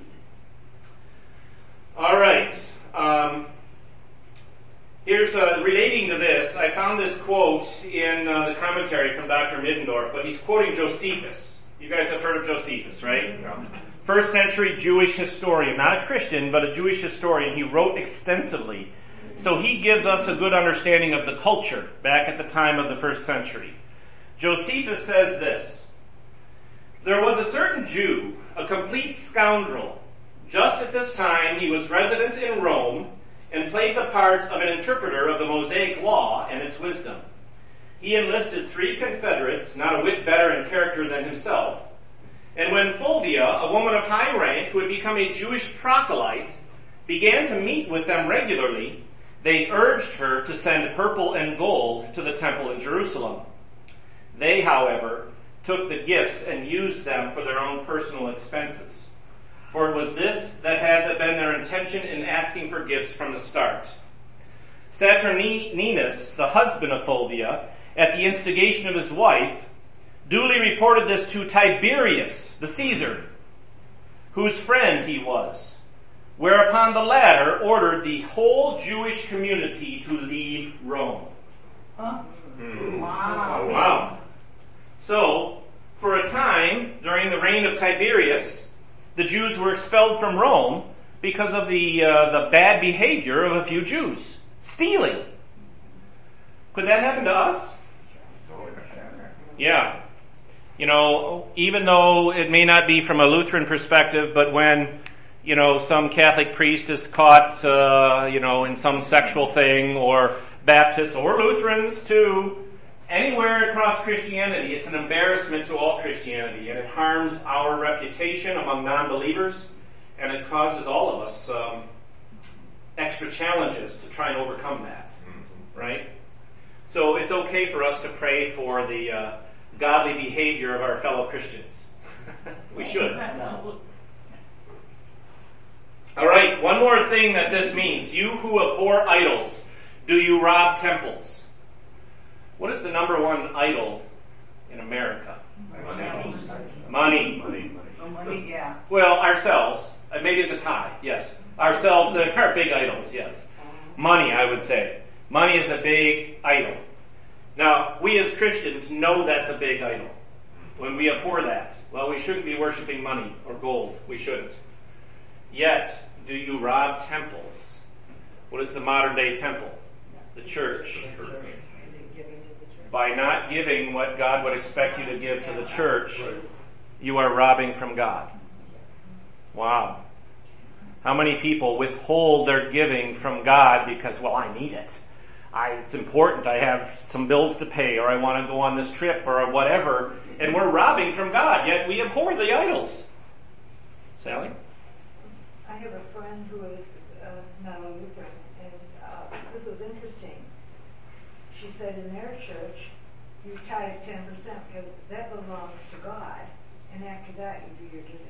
All right. Um, here's uh, relating to this. I found this quote in uh, the commentary from Doctor Middendorf, but he's quoting Josephus. You guys have heard of Josephus, right? Yeah. First century Jewish historian, not a Christian, but a Jewish historian. He wrote extensively. So he gives us a good understanding of the culture back at the time of the first century. Josephus says this: there was a certain Jew, a complete scoundrel. Just at this time he was resident in Rome and played the part of an interpreter of the Mosaic law and its wisdom. He enlisted three confederates, not a whit better in character than himself, and when Fulvia, a woman of high rank who had become a Jewish proselyte, began to meet with them regularly, they urged her to send purple and gold to the temple in Jerusalem. They, however, took the gifts and used them for their own personal expenses. For it was this that had been their intention in asking for gifts from the start. Saturninus, the husband of Fulvia, at the instigation of his wife, duly reported this to Tiberius, the Caesar, whose friend he was, whereupon the latter ordered the whole Jewish community to leave Rome. Huh? Hmm. Wow. Wow. So, for a time, during the reign of Tiberius, the Jews were expelled from Rome because of the uh, the bad behavior of a few Jews. Stealing. Could that happen to us? Yeah. You know, even though it may not be from a Lutheran perspective, but when, you know, some Catholic priest is caught, uh, you know, in some sexual thing, or Baptists, or Lutherans too, anywhere across Christianity, it's an embarrassment to all Christianity, and it harms our reputation among non-believers, and it causes all of us um, extra challenges to try and overcome that, right? So it's okay for us to pray for the uh, godly behavior of our fellow Christians. We should. All right, one more thing that this means. You who abhor idols, do you rob temples? What is the number one idol in America? Money. Money. Money. Oh, money, yeah. Well, ourselves. Uh, Maybe it's a tie, yes. Ourselves are our big idols, yes. Money, I would say. Money is a big idol. Now, we as Christians know that's a big idol. When we abhor that, well, we shouldn't be worshiping money or gold. We shouldn't. Yet, do you rob temples? What is the modern day temple? The church. By not giving what God would expect you to give to the church, you are robbing from God. Wow. How many people withhold their giving from God because, well, I need it. I, it's important. I have some bills to pay, or I want to go on this trip, or whatever. And we're robbing from God, yet we abhor the idols. Sally? I have a friend who is uh, not a Lutheran, and uh, this was interesting. She said in their church, you tithe ten percent because that belongs to God, and after that you do your giving.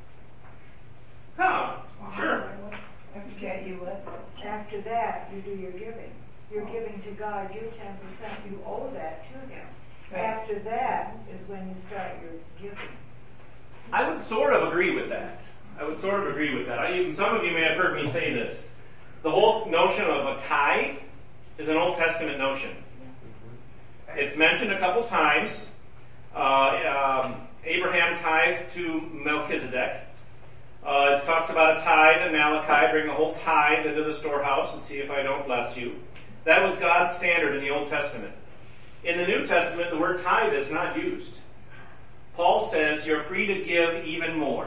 Oh, sure. I forget you what? After that, you do your giving. You're giving to God your ten percent. You owe that to Him. Right. After that is when you start your giving. I would sort of agree with that. I would sort of agree with that. I, even, some of you may have heard me say this. The whole notion of a tithe is an Old Testament notion. It's mentioned a couple times. Uh, um, Abraham tithed to Melchizedek. Uh, it talks about a tithe in Malachi, bring the whole tithe into the storehouse and see if I don't bless you. That was God's standard in the Old Testament. In the New Testament, the word tithe is not used. Paul says you're free to give even more.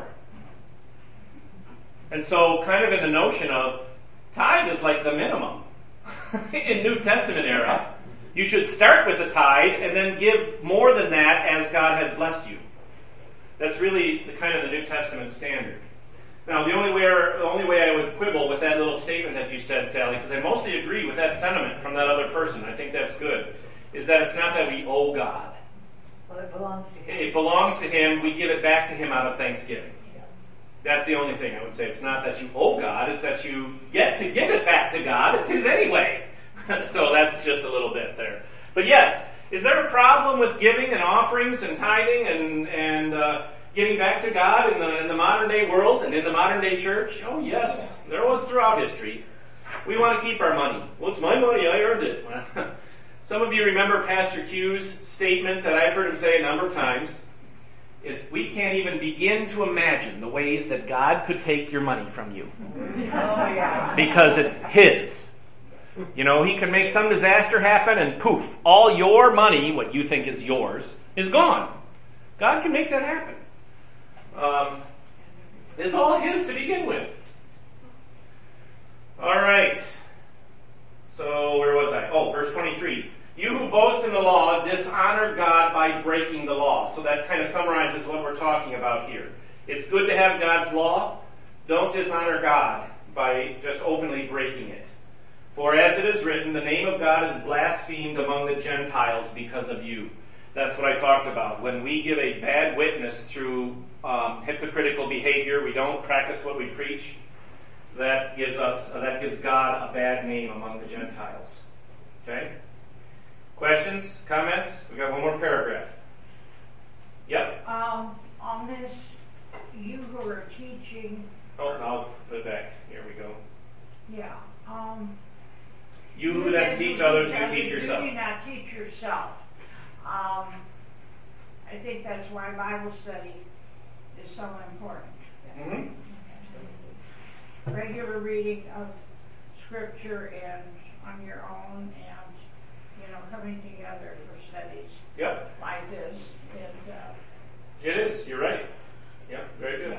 And so kind of in the notion of tithe is like the minimum in New Testament era. You should start with the tithe and then give more than that as God has blessed you. That's really the kind of the New Testament standard. Now, the only way, the only way I would quibble with that little statement that you said, Sally, because I mostly agree with that sentiment from that other person, I think that's good, is that it's not that we owe God. Well, it belongs to him. It belongs to Him, we give it back to Him out of thanksgiving. That's the only thing I would say. It's not that you owe God, it's that you get to give it back to God. It's His anyway. So that's just a little bit there. But yes, is there a problem with giving and offerings and tithing and, and uh, giving back to God in the, in the modern day world and in the modern day church? Oh yes, there was throughout history. We want to keep our money. Well, it's my money, I earned it. Some of you remember Pastor Q's statement that I've heard him say a number of times. It, we can't even begin to imagine the ways that God could take your money from you. Oh, yeah. Because it's His. You know, He can make some disaster happen and poof, all your money, what you think is yours, is gone. God can make that happen. Um, it's all His to begin with. All right. So, where was I? Oh, verse twenty-three. You who boast in the law dishonor God by breaking the law. So that kind of summarizes what we're talking about here. It's good to have God's law. Don't dishonor God by just openly breaking it. For as it is written, the name of God is blasphemed among the Gentiles because of you. That's what I talked about. When we give a bad witness through um, hypocritical behavior, we don't practice what we preach, that gives us, uh, that gives God a bad name among the Gentiles. Okay? Questions? Comments? We got one more paragraph. Yep. Um, on this, you who are teaching. Oh, I'll put it back. Here we go. Yeah. Um, you who then teach others, you teach yourself. You do not teach yourself. Um, I think that's why Bible study is so important. Mm-hmm. Regular reading of Scripture and on your own, and you know, coming together for studies. Yep. Like this, and uh, it is. You're right. Yeah. Very good.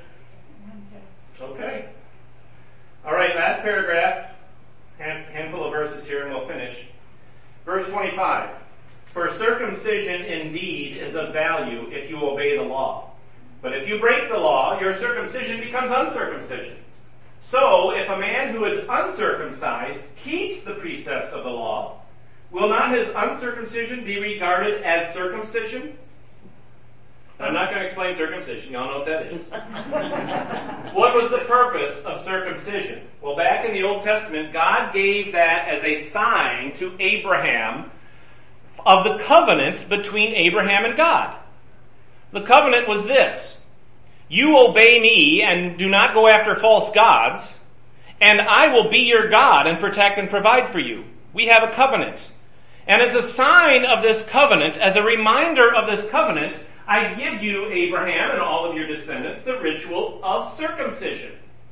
Yeah. Okay. All right. Last paragraph. Hand, handful of verses here, and we'll finish. Verse twenty-five. For circumcision indeed is of value if you obey the law. But if you break the law, your circumcision becomes uncircumcision. So, if a man who is uncircumcised keeps the precepts of the law, will not his uncircumcision be regarded as circumcision? I'm not going to explain circumcision. Y'all know what that is. What was the purpose of circumcision? Well, back in the Old Testament, God gave that as a sign to Abraham of the covenant between Abraham and God. The covenant was this: you obey me and do not go after false gods, and I will be your God and protect and provide for you. We have a covenant. And as a sign of this covenant, as a reminder of this covenant, I give you, Abraham and all of your descendants, the ritual of circumcision.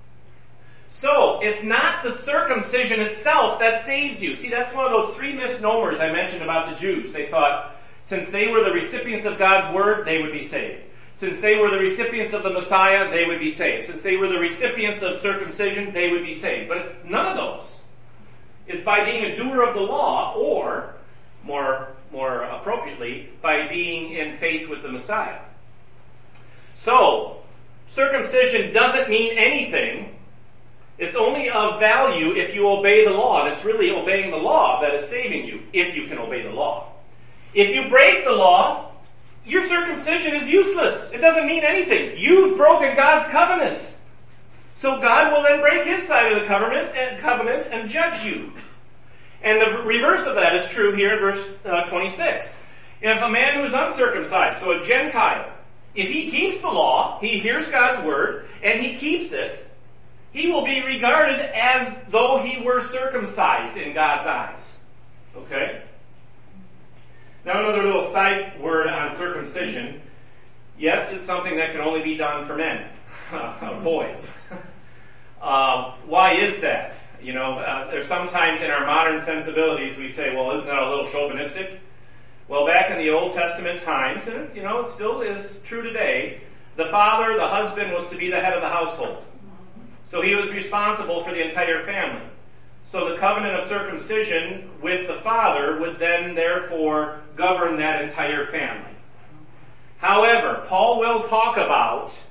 So, it's not the circumcision itself that saves you. See, that's one of those three misnomers I mentioned about the Jews. They thought, since they were the recipients of God's word, they would be saved. Since they were the recipients of the Messiah, they would be saved. Since they were the recipients of circumcision, they would be saved. But it's none of those. It's by being a doer of the law, or, more, more appropriately, by being in faith with the Messiah. So, circumcision doesn't mean anything. It's only of value if you obey the law, and it's really obeying the law that is saving you, if you can obey the law. If you break the law, your circumcision is useless. It doesn't mean anything. You've broken God's covenant. So God will then break His side of the covenant and, covenant and judge you. And the reverse of that is true here in verse uh, twenty-six. If a man who is uncircumcised, so a Gentile, if he keeps the law, he hears God's word, and he keeps it, he will be regarded as though he were circumcised in God's eyes. Okay? Now another little side word on circumcision. Yes, it's something that can only be done for men, boys. uh, why is that? You know, uh, there's sometimes in our modern sensibilities we say, well, isn't that a little chauvinistic? Well, back in the Old Testament times, and it's, you know, it still is true today, the father, the husband, was to be the head of the household. So he was responsible for the entire family. So the covenant of circumcision with the father would then therefore govern that entire family. However, Paul will talk about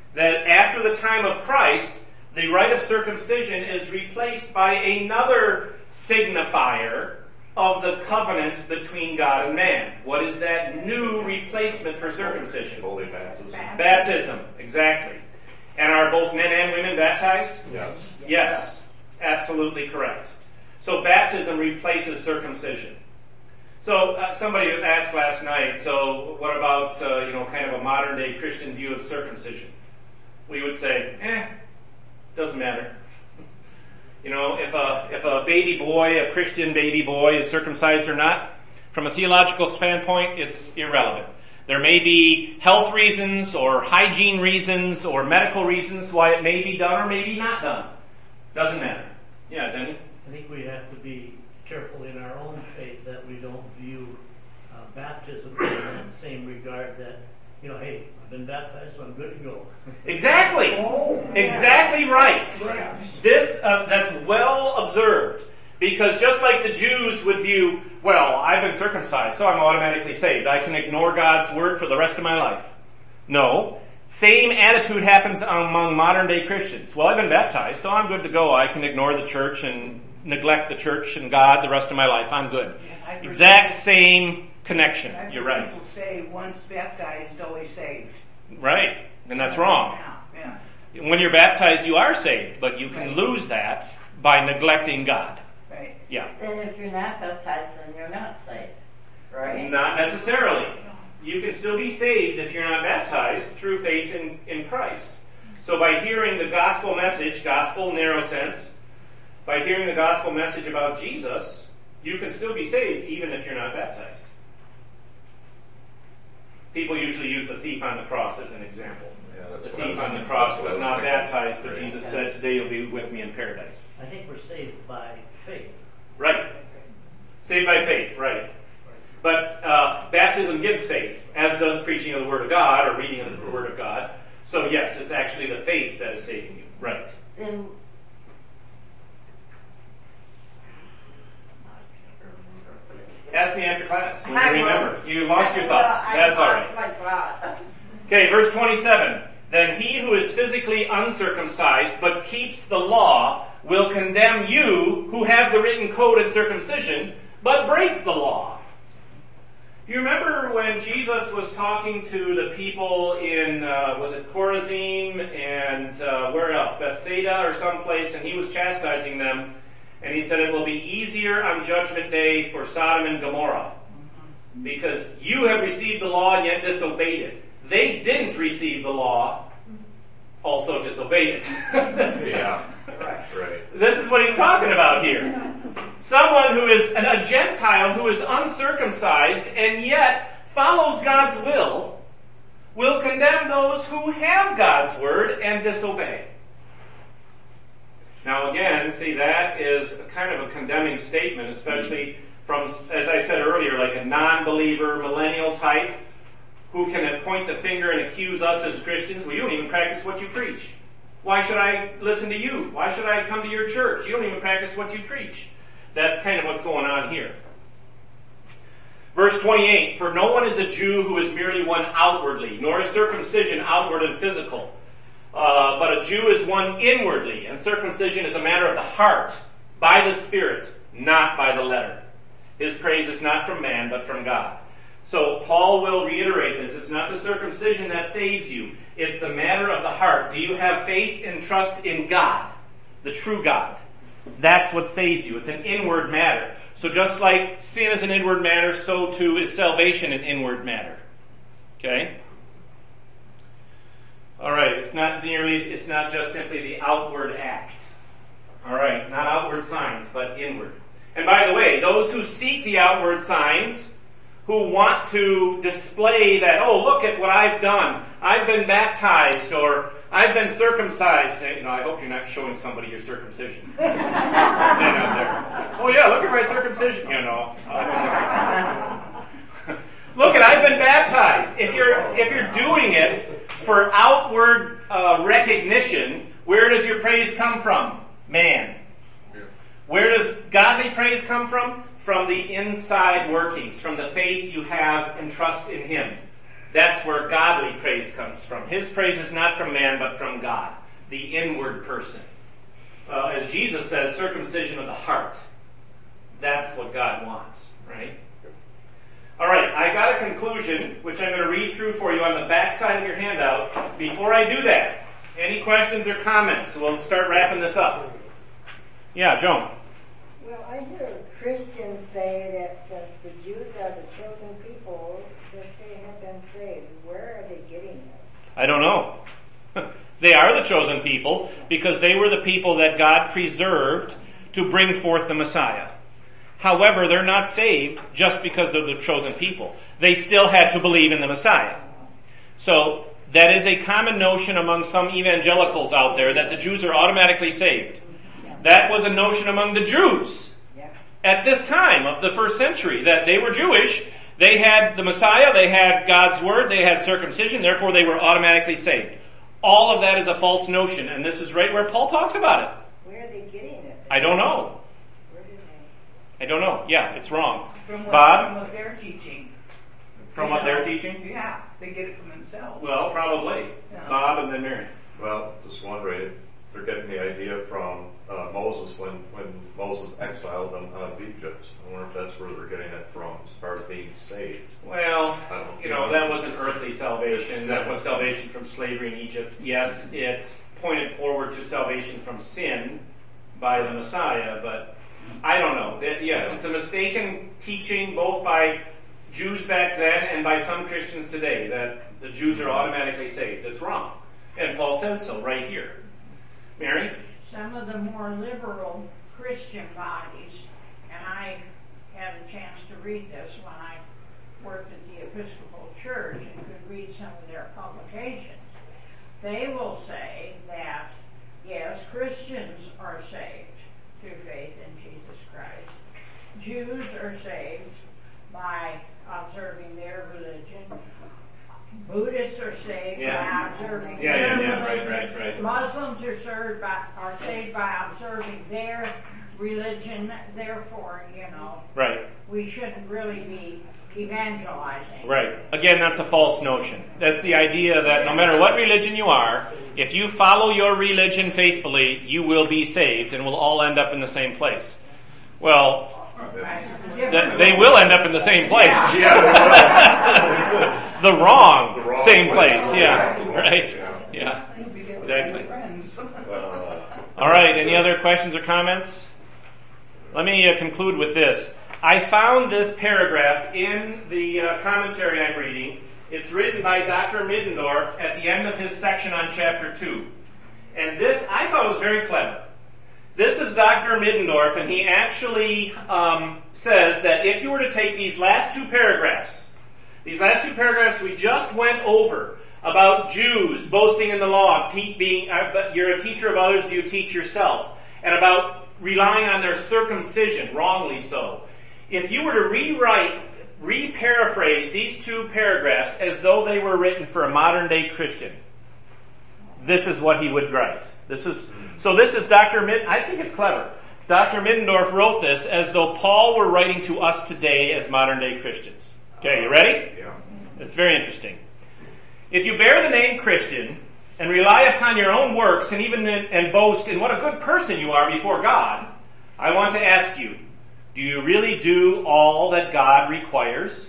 that after the time of Christ, the rite of circumcision is replaced by another signifier of the covenant between God and man. What is that new replacement for circumcision? Holy baptism. Baptism, exactly. And are both men and women baptized? Yes. Yes, absolutely correct. So baptism replaces circumcision. So uh, somebody asked last night, so what about, uh, you know, kind of a modern day Christian view of circumcision? We would say, eh, doesn't matter. You know, if a, if a baby boy, a Christian baby boy is circumcised or not, from a theological standpoint, it's irrelevant. There may be health reasons or hygiene reasons or medical reasons why it may be done or maybe not done. Doesn't matter. Yeah, Denny? I think we have to be careful in our own faith that we don't view uh, baptism in that same regard that, you know, hey, I've been baptized, so I'm good to go. Exactly. Exactly right. This, uh, that's well observed. Because just like the Jews would view, well, I've been circumcised, so I'm automatically saved. I can ignore God's word for the rest of my life. No. Same attitude happens among modern day Christians. Well, I've been baptized, so I'm good to go. I can ignore the church and neglect the church and God the rest of my life. I'm good. Yeah, Exact same connection. I've You're heard right. people say once baptized, always saved. Right. And that's wrong. Yeah. When you're baptized, you are saved, but you can lose that by neglecting God. Right. Yeah. Then if you're not baptized, then you're not saved, right? Not necessarily. You can still be saved if you're not baptized through faith in, in Christ. So by hearing the gospel message, gospel narrow sense, by hearing the gospel message about Jesus, you can still be saved even if you're not baptized. People usually use the thief on the cross as an example. Yeah, that's The what I thief was- on the cross that's what was I was not thinking. baptized, but Right. Jesus said, today you'll be with me in paradise. I think we're saved by faith. Right. Saved by faith, right. But uh, baptism gives faith, as does preaching of the Word of God or reading of the Word of God. So yes, it's actually the faith that is saving you. Right. Then Ask me after class when I you will. remember. You lost your Well, thought. I That's all lost right. my thought. Okay, verse twenty-seven. Then he who is physically uncircumcised but keeps the law will condemn you who have the written code and circumcision but break the law. You remember when Jesus was talking to the people in, uh, was it Chorazin and uh, where else? Bethsaida or someplace, and he was chastising them, and he said it will be easier on Judgment Day for Sodom and Gomorrah because you have received the law and yet disobeyed it. They didn't receive the law, also disobeyed it. Yeah. Right. Right. This is what he's talking about here. Someone who is an, a Gentile who is uncircumcised and yet follows God's will will condemn those who have God's word and disobey. Now again, see, that is a kind of a condemning statement, especially from, as I said earlier, like a non-believer millennial type who can point the finger and accuse us as Christians. Well, you don't even practice what you preach. Why should I listen to you? Why should I come to your church? You don't even practice what you preach. That's kind of what's going on here. Verse twenty-eight, for no one is a Jew who is merely one outwardly, nor is circumcision outward and physical. Uh, but a Jew is one inwardly, and circumcision is a matter of the heart, by the Spirit, not by the letter. His praise is not from man, but from God. So Paul will reiterate this. It's not the circumcision that saves you. It's the matter of the heart. Do you have faith and trust in God, the true God? That's what saves you. It's an inward matter. So just like sin is an inward matter, so too is salvation an inward matter. Okay? Alright, it's not nearly, it's not just simply the outward act. Alright, not outward signs, but inward. And by the way, those who seek the outward signs, who want to display that, oh, look at what I've done. I've been baptized, or I've been circumcised. You know, I hope you're not showing somebody your circumcision. Stand out there. Oh yeah, look at my circumcision. You know, look at, I've been baptized. If you're, if you're doing it for outward uh, recognition, where does your praise come from? Man. Where does godly praise come from? From the inside workings, from the faith you have and trust in Him. That's where godly praise comes from. His praise is not from man, but from God, the inward person. Uh, as Jesus says, circumcision of the heart. That's what God wants, right? All right, I got a conclusion, which I'm going to read through for you on the back side of your handout. Before I do that, any questions or comments? We'll start wrapping this up. Yeah, Joan. Well, I hear Christians say that uh, the Jews are the chosen people, that they have been saved. Where are they getting this? I don't know. They are the chosen people because they were the people that God preserved to bring forth the Messiah. However, they're not saved just because they're the chosen people. They still had to believe in the Messiah. So, that is a common notion among some evangelicals out there that the Jews are automatically saved. That was a notion among the Jews at this time of the first century, that they were Jewish, they had the Messiah, they had God's Word, they had circumcision, therefore they were automatically saved. All of that is a false notion, and this is right where Paul talks about it. Where are they getting it? I don't know. Where do they? I don't know. Yeah, it's wrong. From what, Bob? from what they're teaching. From You what know, they're teaching? Yeah, they get it from themselves. Well, probably. Yeah. Bob and then Mary. Well, just wondering if they're getting the idea from uh, Moses when, when Moses exiled them out of Egypt. I wonder if that's where they're getting it from as far as being saved. Well, I don't you know, know. that wasn't earthly salvation. That was salvation from slavery in Egypt. Yes, it pointed forward to salvation from sin by the Messiah, but I don't know. That- Yes, it's a mistaken teaching both by Jews back then and by some Christians today that the Jews are automatically saved. It's wrong. And Paul says so right here. Mary? Some of the more liberal Christian bodies, and I had a chance to read this when I worked at the Episcopal Church and could read some of their publications, they will say that, yes, Christians are saved through faith in Jesus Christ. Jews are saved by observing their religion. Buddhists are saved Yeah. by observing Yeah, their yeah, yeah, right, religion. right, right. Muslims are served by, are saved by observing their religion. Therefore, you know, Right. we shouldn't really be evangelizing. Right. Again, that's a false notion. That's the idea that no matter what religion you are, if you follow your religion faithfully, you will be saved and we'll all end up in the same place. Well, th- they will end up in the same place. Yeah. the wrong, The wrong same place. place. Yeah. Yeah. Right. Yeah. Yeah. You'll be there with Exactly. your friends. Uh, All right. Any other questions or comments? Let me uh, conclude with this. I found this paragraph in the uh, commentary I'm reading. It's written by Doctor Middendorf at the end of his section on chapter two. And this, I thought was very clever. This is Doctor Middendorf, and he actually um, says that if you were to take these last two paragraphs, these last two paragraphs we just went over about Jews boasting in the law, te- being uh, but you're a teacher of others, do you teach yourself? And about relying on their circumcision, wrongly so. If you were to rewrite, re-paraphrase these two paragraphs as though they were written for a modern day Christian, this is what he would write. This is, so this is Doctor Mid, I think it's clever. Doctor Middendorf wrote this as though Paul were writing to us today as modern day Christians. Okay, you ready? yeah. It's very interesting. If you bear the name Christian and rely upon your own works and even in, and boast in what a good person you are before God, I want to ask you, do you really do all that God requires?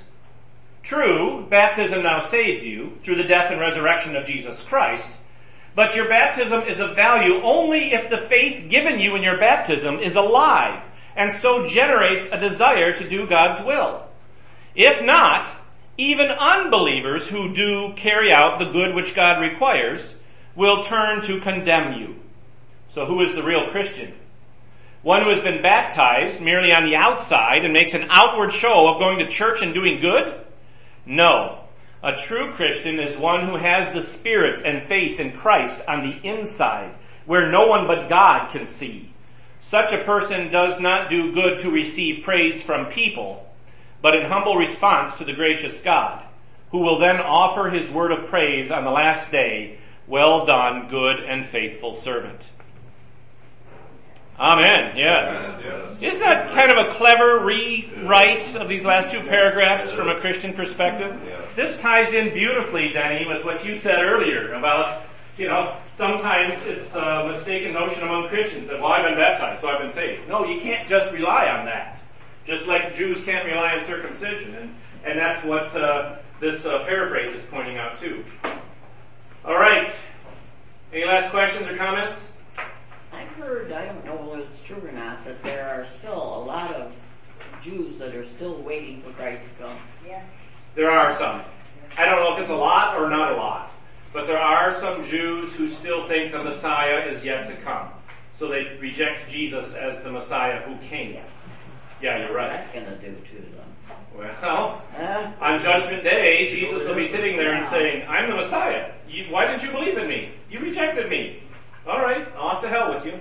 True, baptism now saves you through the death and resurrection of Jesus Christ, but your baptism is of value only if the faith given you in your baptism is alive and so generates a desire to do God's will. If not, even unbelievers who do carry out the good which God requires will turn to condemn you. So who is the real Christian? One who has been baptized merely on the outside and makes an outward show of going to church and doing good? No. A true Christian is one who has the Spirit and faith in Christ on the inside, where no one but God can see. Such a person does not do good to receive praise from people, but in humble response to the gracious God, who will then offer his word of praise on the last day, well done, good and faithful servant. Amen. Yes. Yes. Isn't that kind of a clever rewrite of these last two paragraphs from a Christian perspective? Yes. This ties in beautifully, Denny, with what you said earlier about, you know, sometimes it's a mistaken notion among Christians that, well, I've been baptized, so I've been saved. No, you can't just rely on that. Just like the Jews can't rely on circumcision. And, and that's what uh, this uh, paraphrase is pointing out too. All right. Any last questions or comments? I've heard, I don't know whether it's true or not, that there are still a lot of Jews that are still waiting for Christ to come. Yeah. There are some. I don't know if it's a lot or not a lot, but there are some Jews who still think the Messiah is yet to come. So they reject Jesus as the Messiah who came. Yeah, you're right. What's that going to do to them? Well, Huh? on Judgment Day, Jesus will be sitting there and saying, I'm the Messiah. You, why didn't you believe in me? You rejected me. All right, off to hell with you.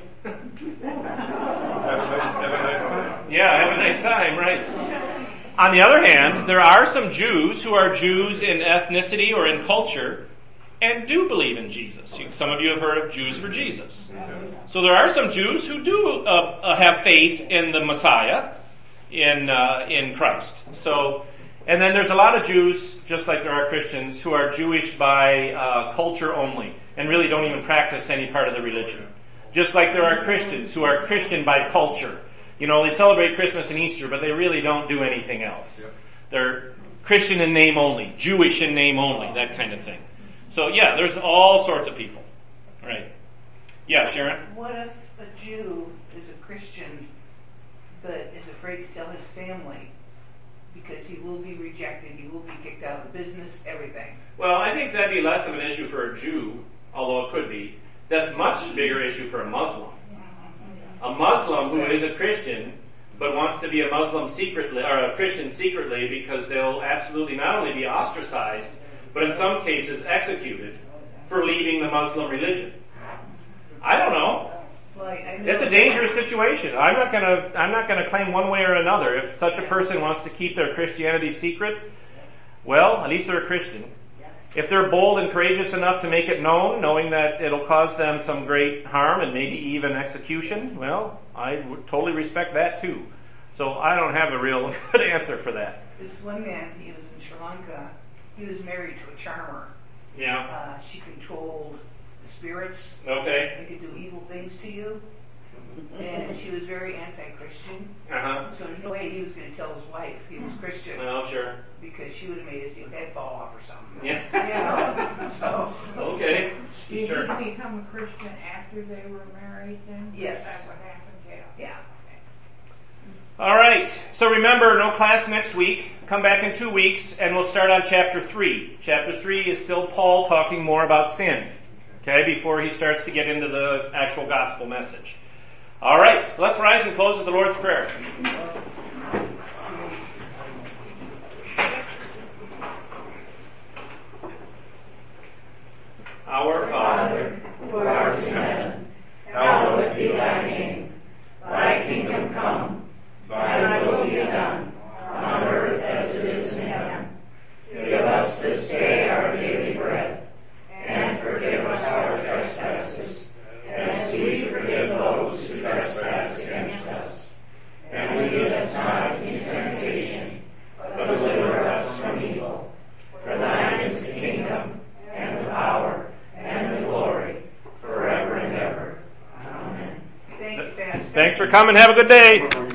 Yeah, have a nice time, right. On the other hand, there are some Jews who are Jews in ethnicity or in culture and do believe in Jesus. You, some of you have heard of Jews for Jesus. So there are some Jews who do uh, uh, have faith in the Messiah, in uh, in Christ. So, and then there's a lot of Jews, just like there are Christians, who are Jewish by uh, culture only and really don't even practice any part of the religion. Just like there are Christians who are Christian by culture. You know, they celebrate Christmas and Easter, but they really don't do anything else. Yep. They're Christian in name only, Jewish in name only, that kind of thing. So yeah, there's all sorts of people. Right. Yeah, Sharon? What if a Jew is a Christian but is afraid to tell his family because he will be rejected, he will be kicked out of business, everything? Well, I think that'd be less of an issue for a Jew, although it could be. That's a much bigger issue for a Muslim. A Muslim who is a Christian but wants to be a Muslim secretly, or a Christian secretly, because they'll absolutely not only be ostracized, but in some cases executed for leaving the Muslim religion. I don't know. Well, I, I know It's a dangerous situation. I'm not gonna, I'm not gonna claim one way or another. If such a person wants to keep their Christianity secret, well, at least they're a Christian. If they're bold and courageous enough to make it known, knowing that it'll cause them some great harm and maybe even execution, well, I would totally respect that too. So I don't have a real good answer for that. This one man, he was in Sri Lanka, he was married to a charmer. Yeah. Uh, she controlled the spirits. Okay. They could do evil things to you. And she was very anti-Christian. Uh-huh. So there's no way he was going to tell his wife he was Christian. Well, sure. Because she would have made his head fall off or something. Yeah. You know? So, Okay. Did Sure. he become a Christian after they were married then? Yes. Is that what happened? Yeah. yeah. All right. So remember, no class next week. Come back in two weeks, and we'll start on chapter three. Chapter three is still Paul talking more about sin. Okay, before he starts to get into the actual gospel message. All right. Let's rise and close with the Lord's Prayer. Our Father, who art in heaven, hallowed be thy name. Thy kingdom come, thy will be done, on earth as it is in heaven. Give us this day our daily bread, and forgive us our trespasses, as we forgive those who trespass against us. And lead us not into temptation, but deliver us from evil. For thine is the kingdom, and the power, and the glory, forever and ever. Amen. Thank you, Pastor. Thanks for coming. Have a good day.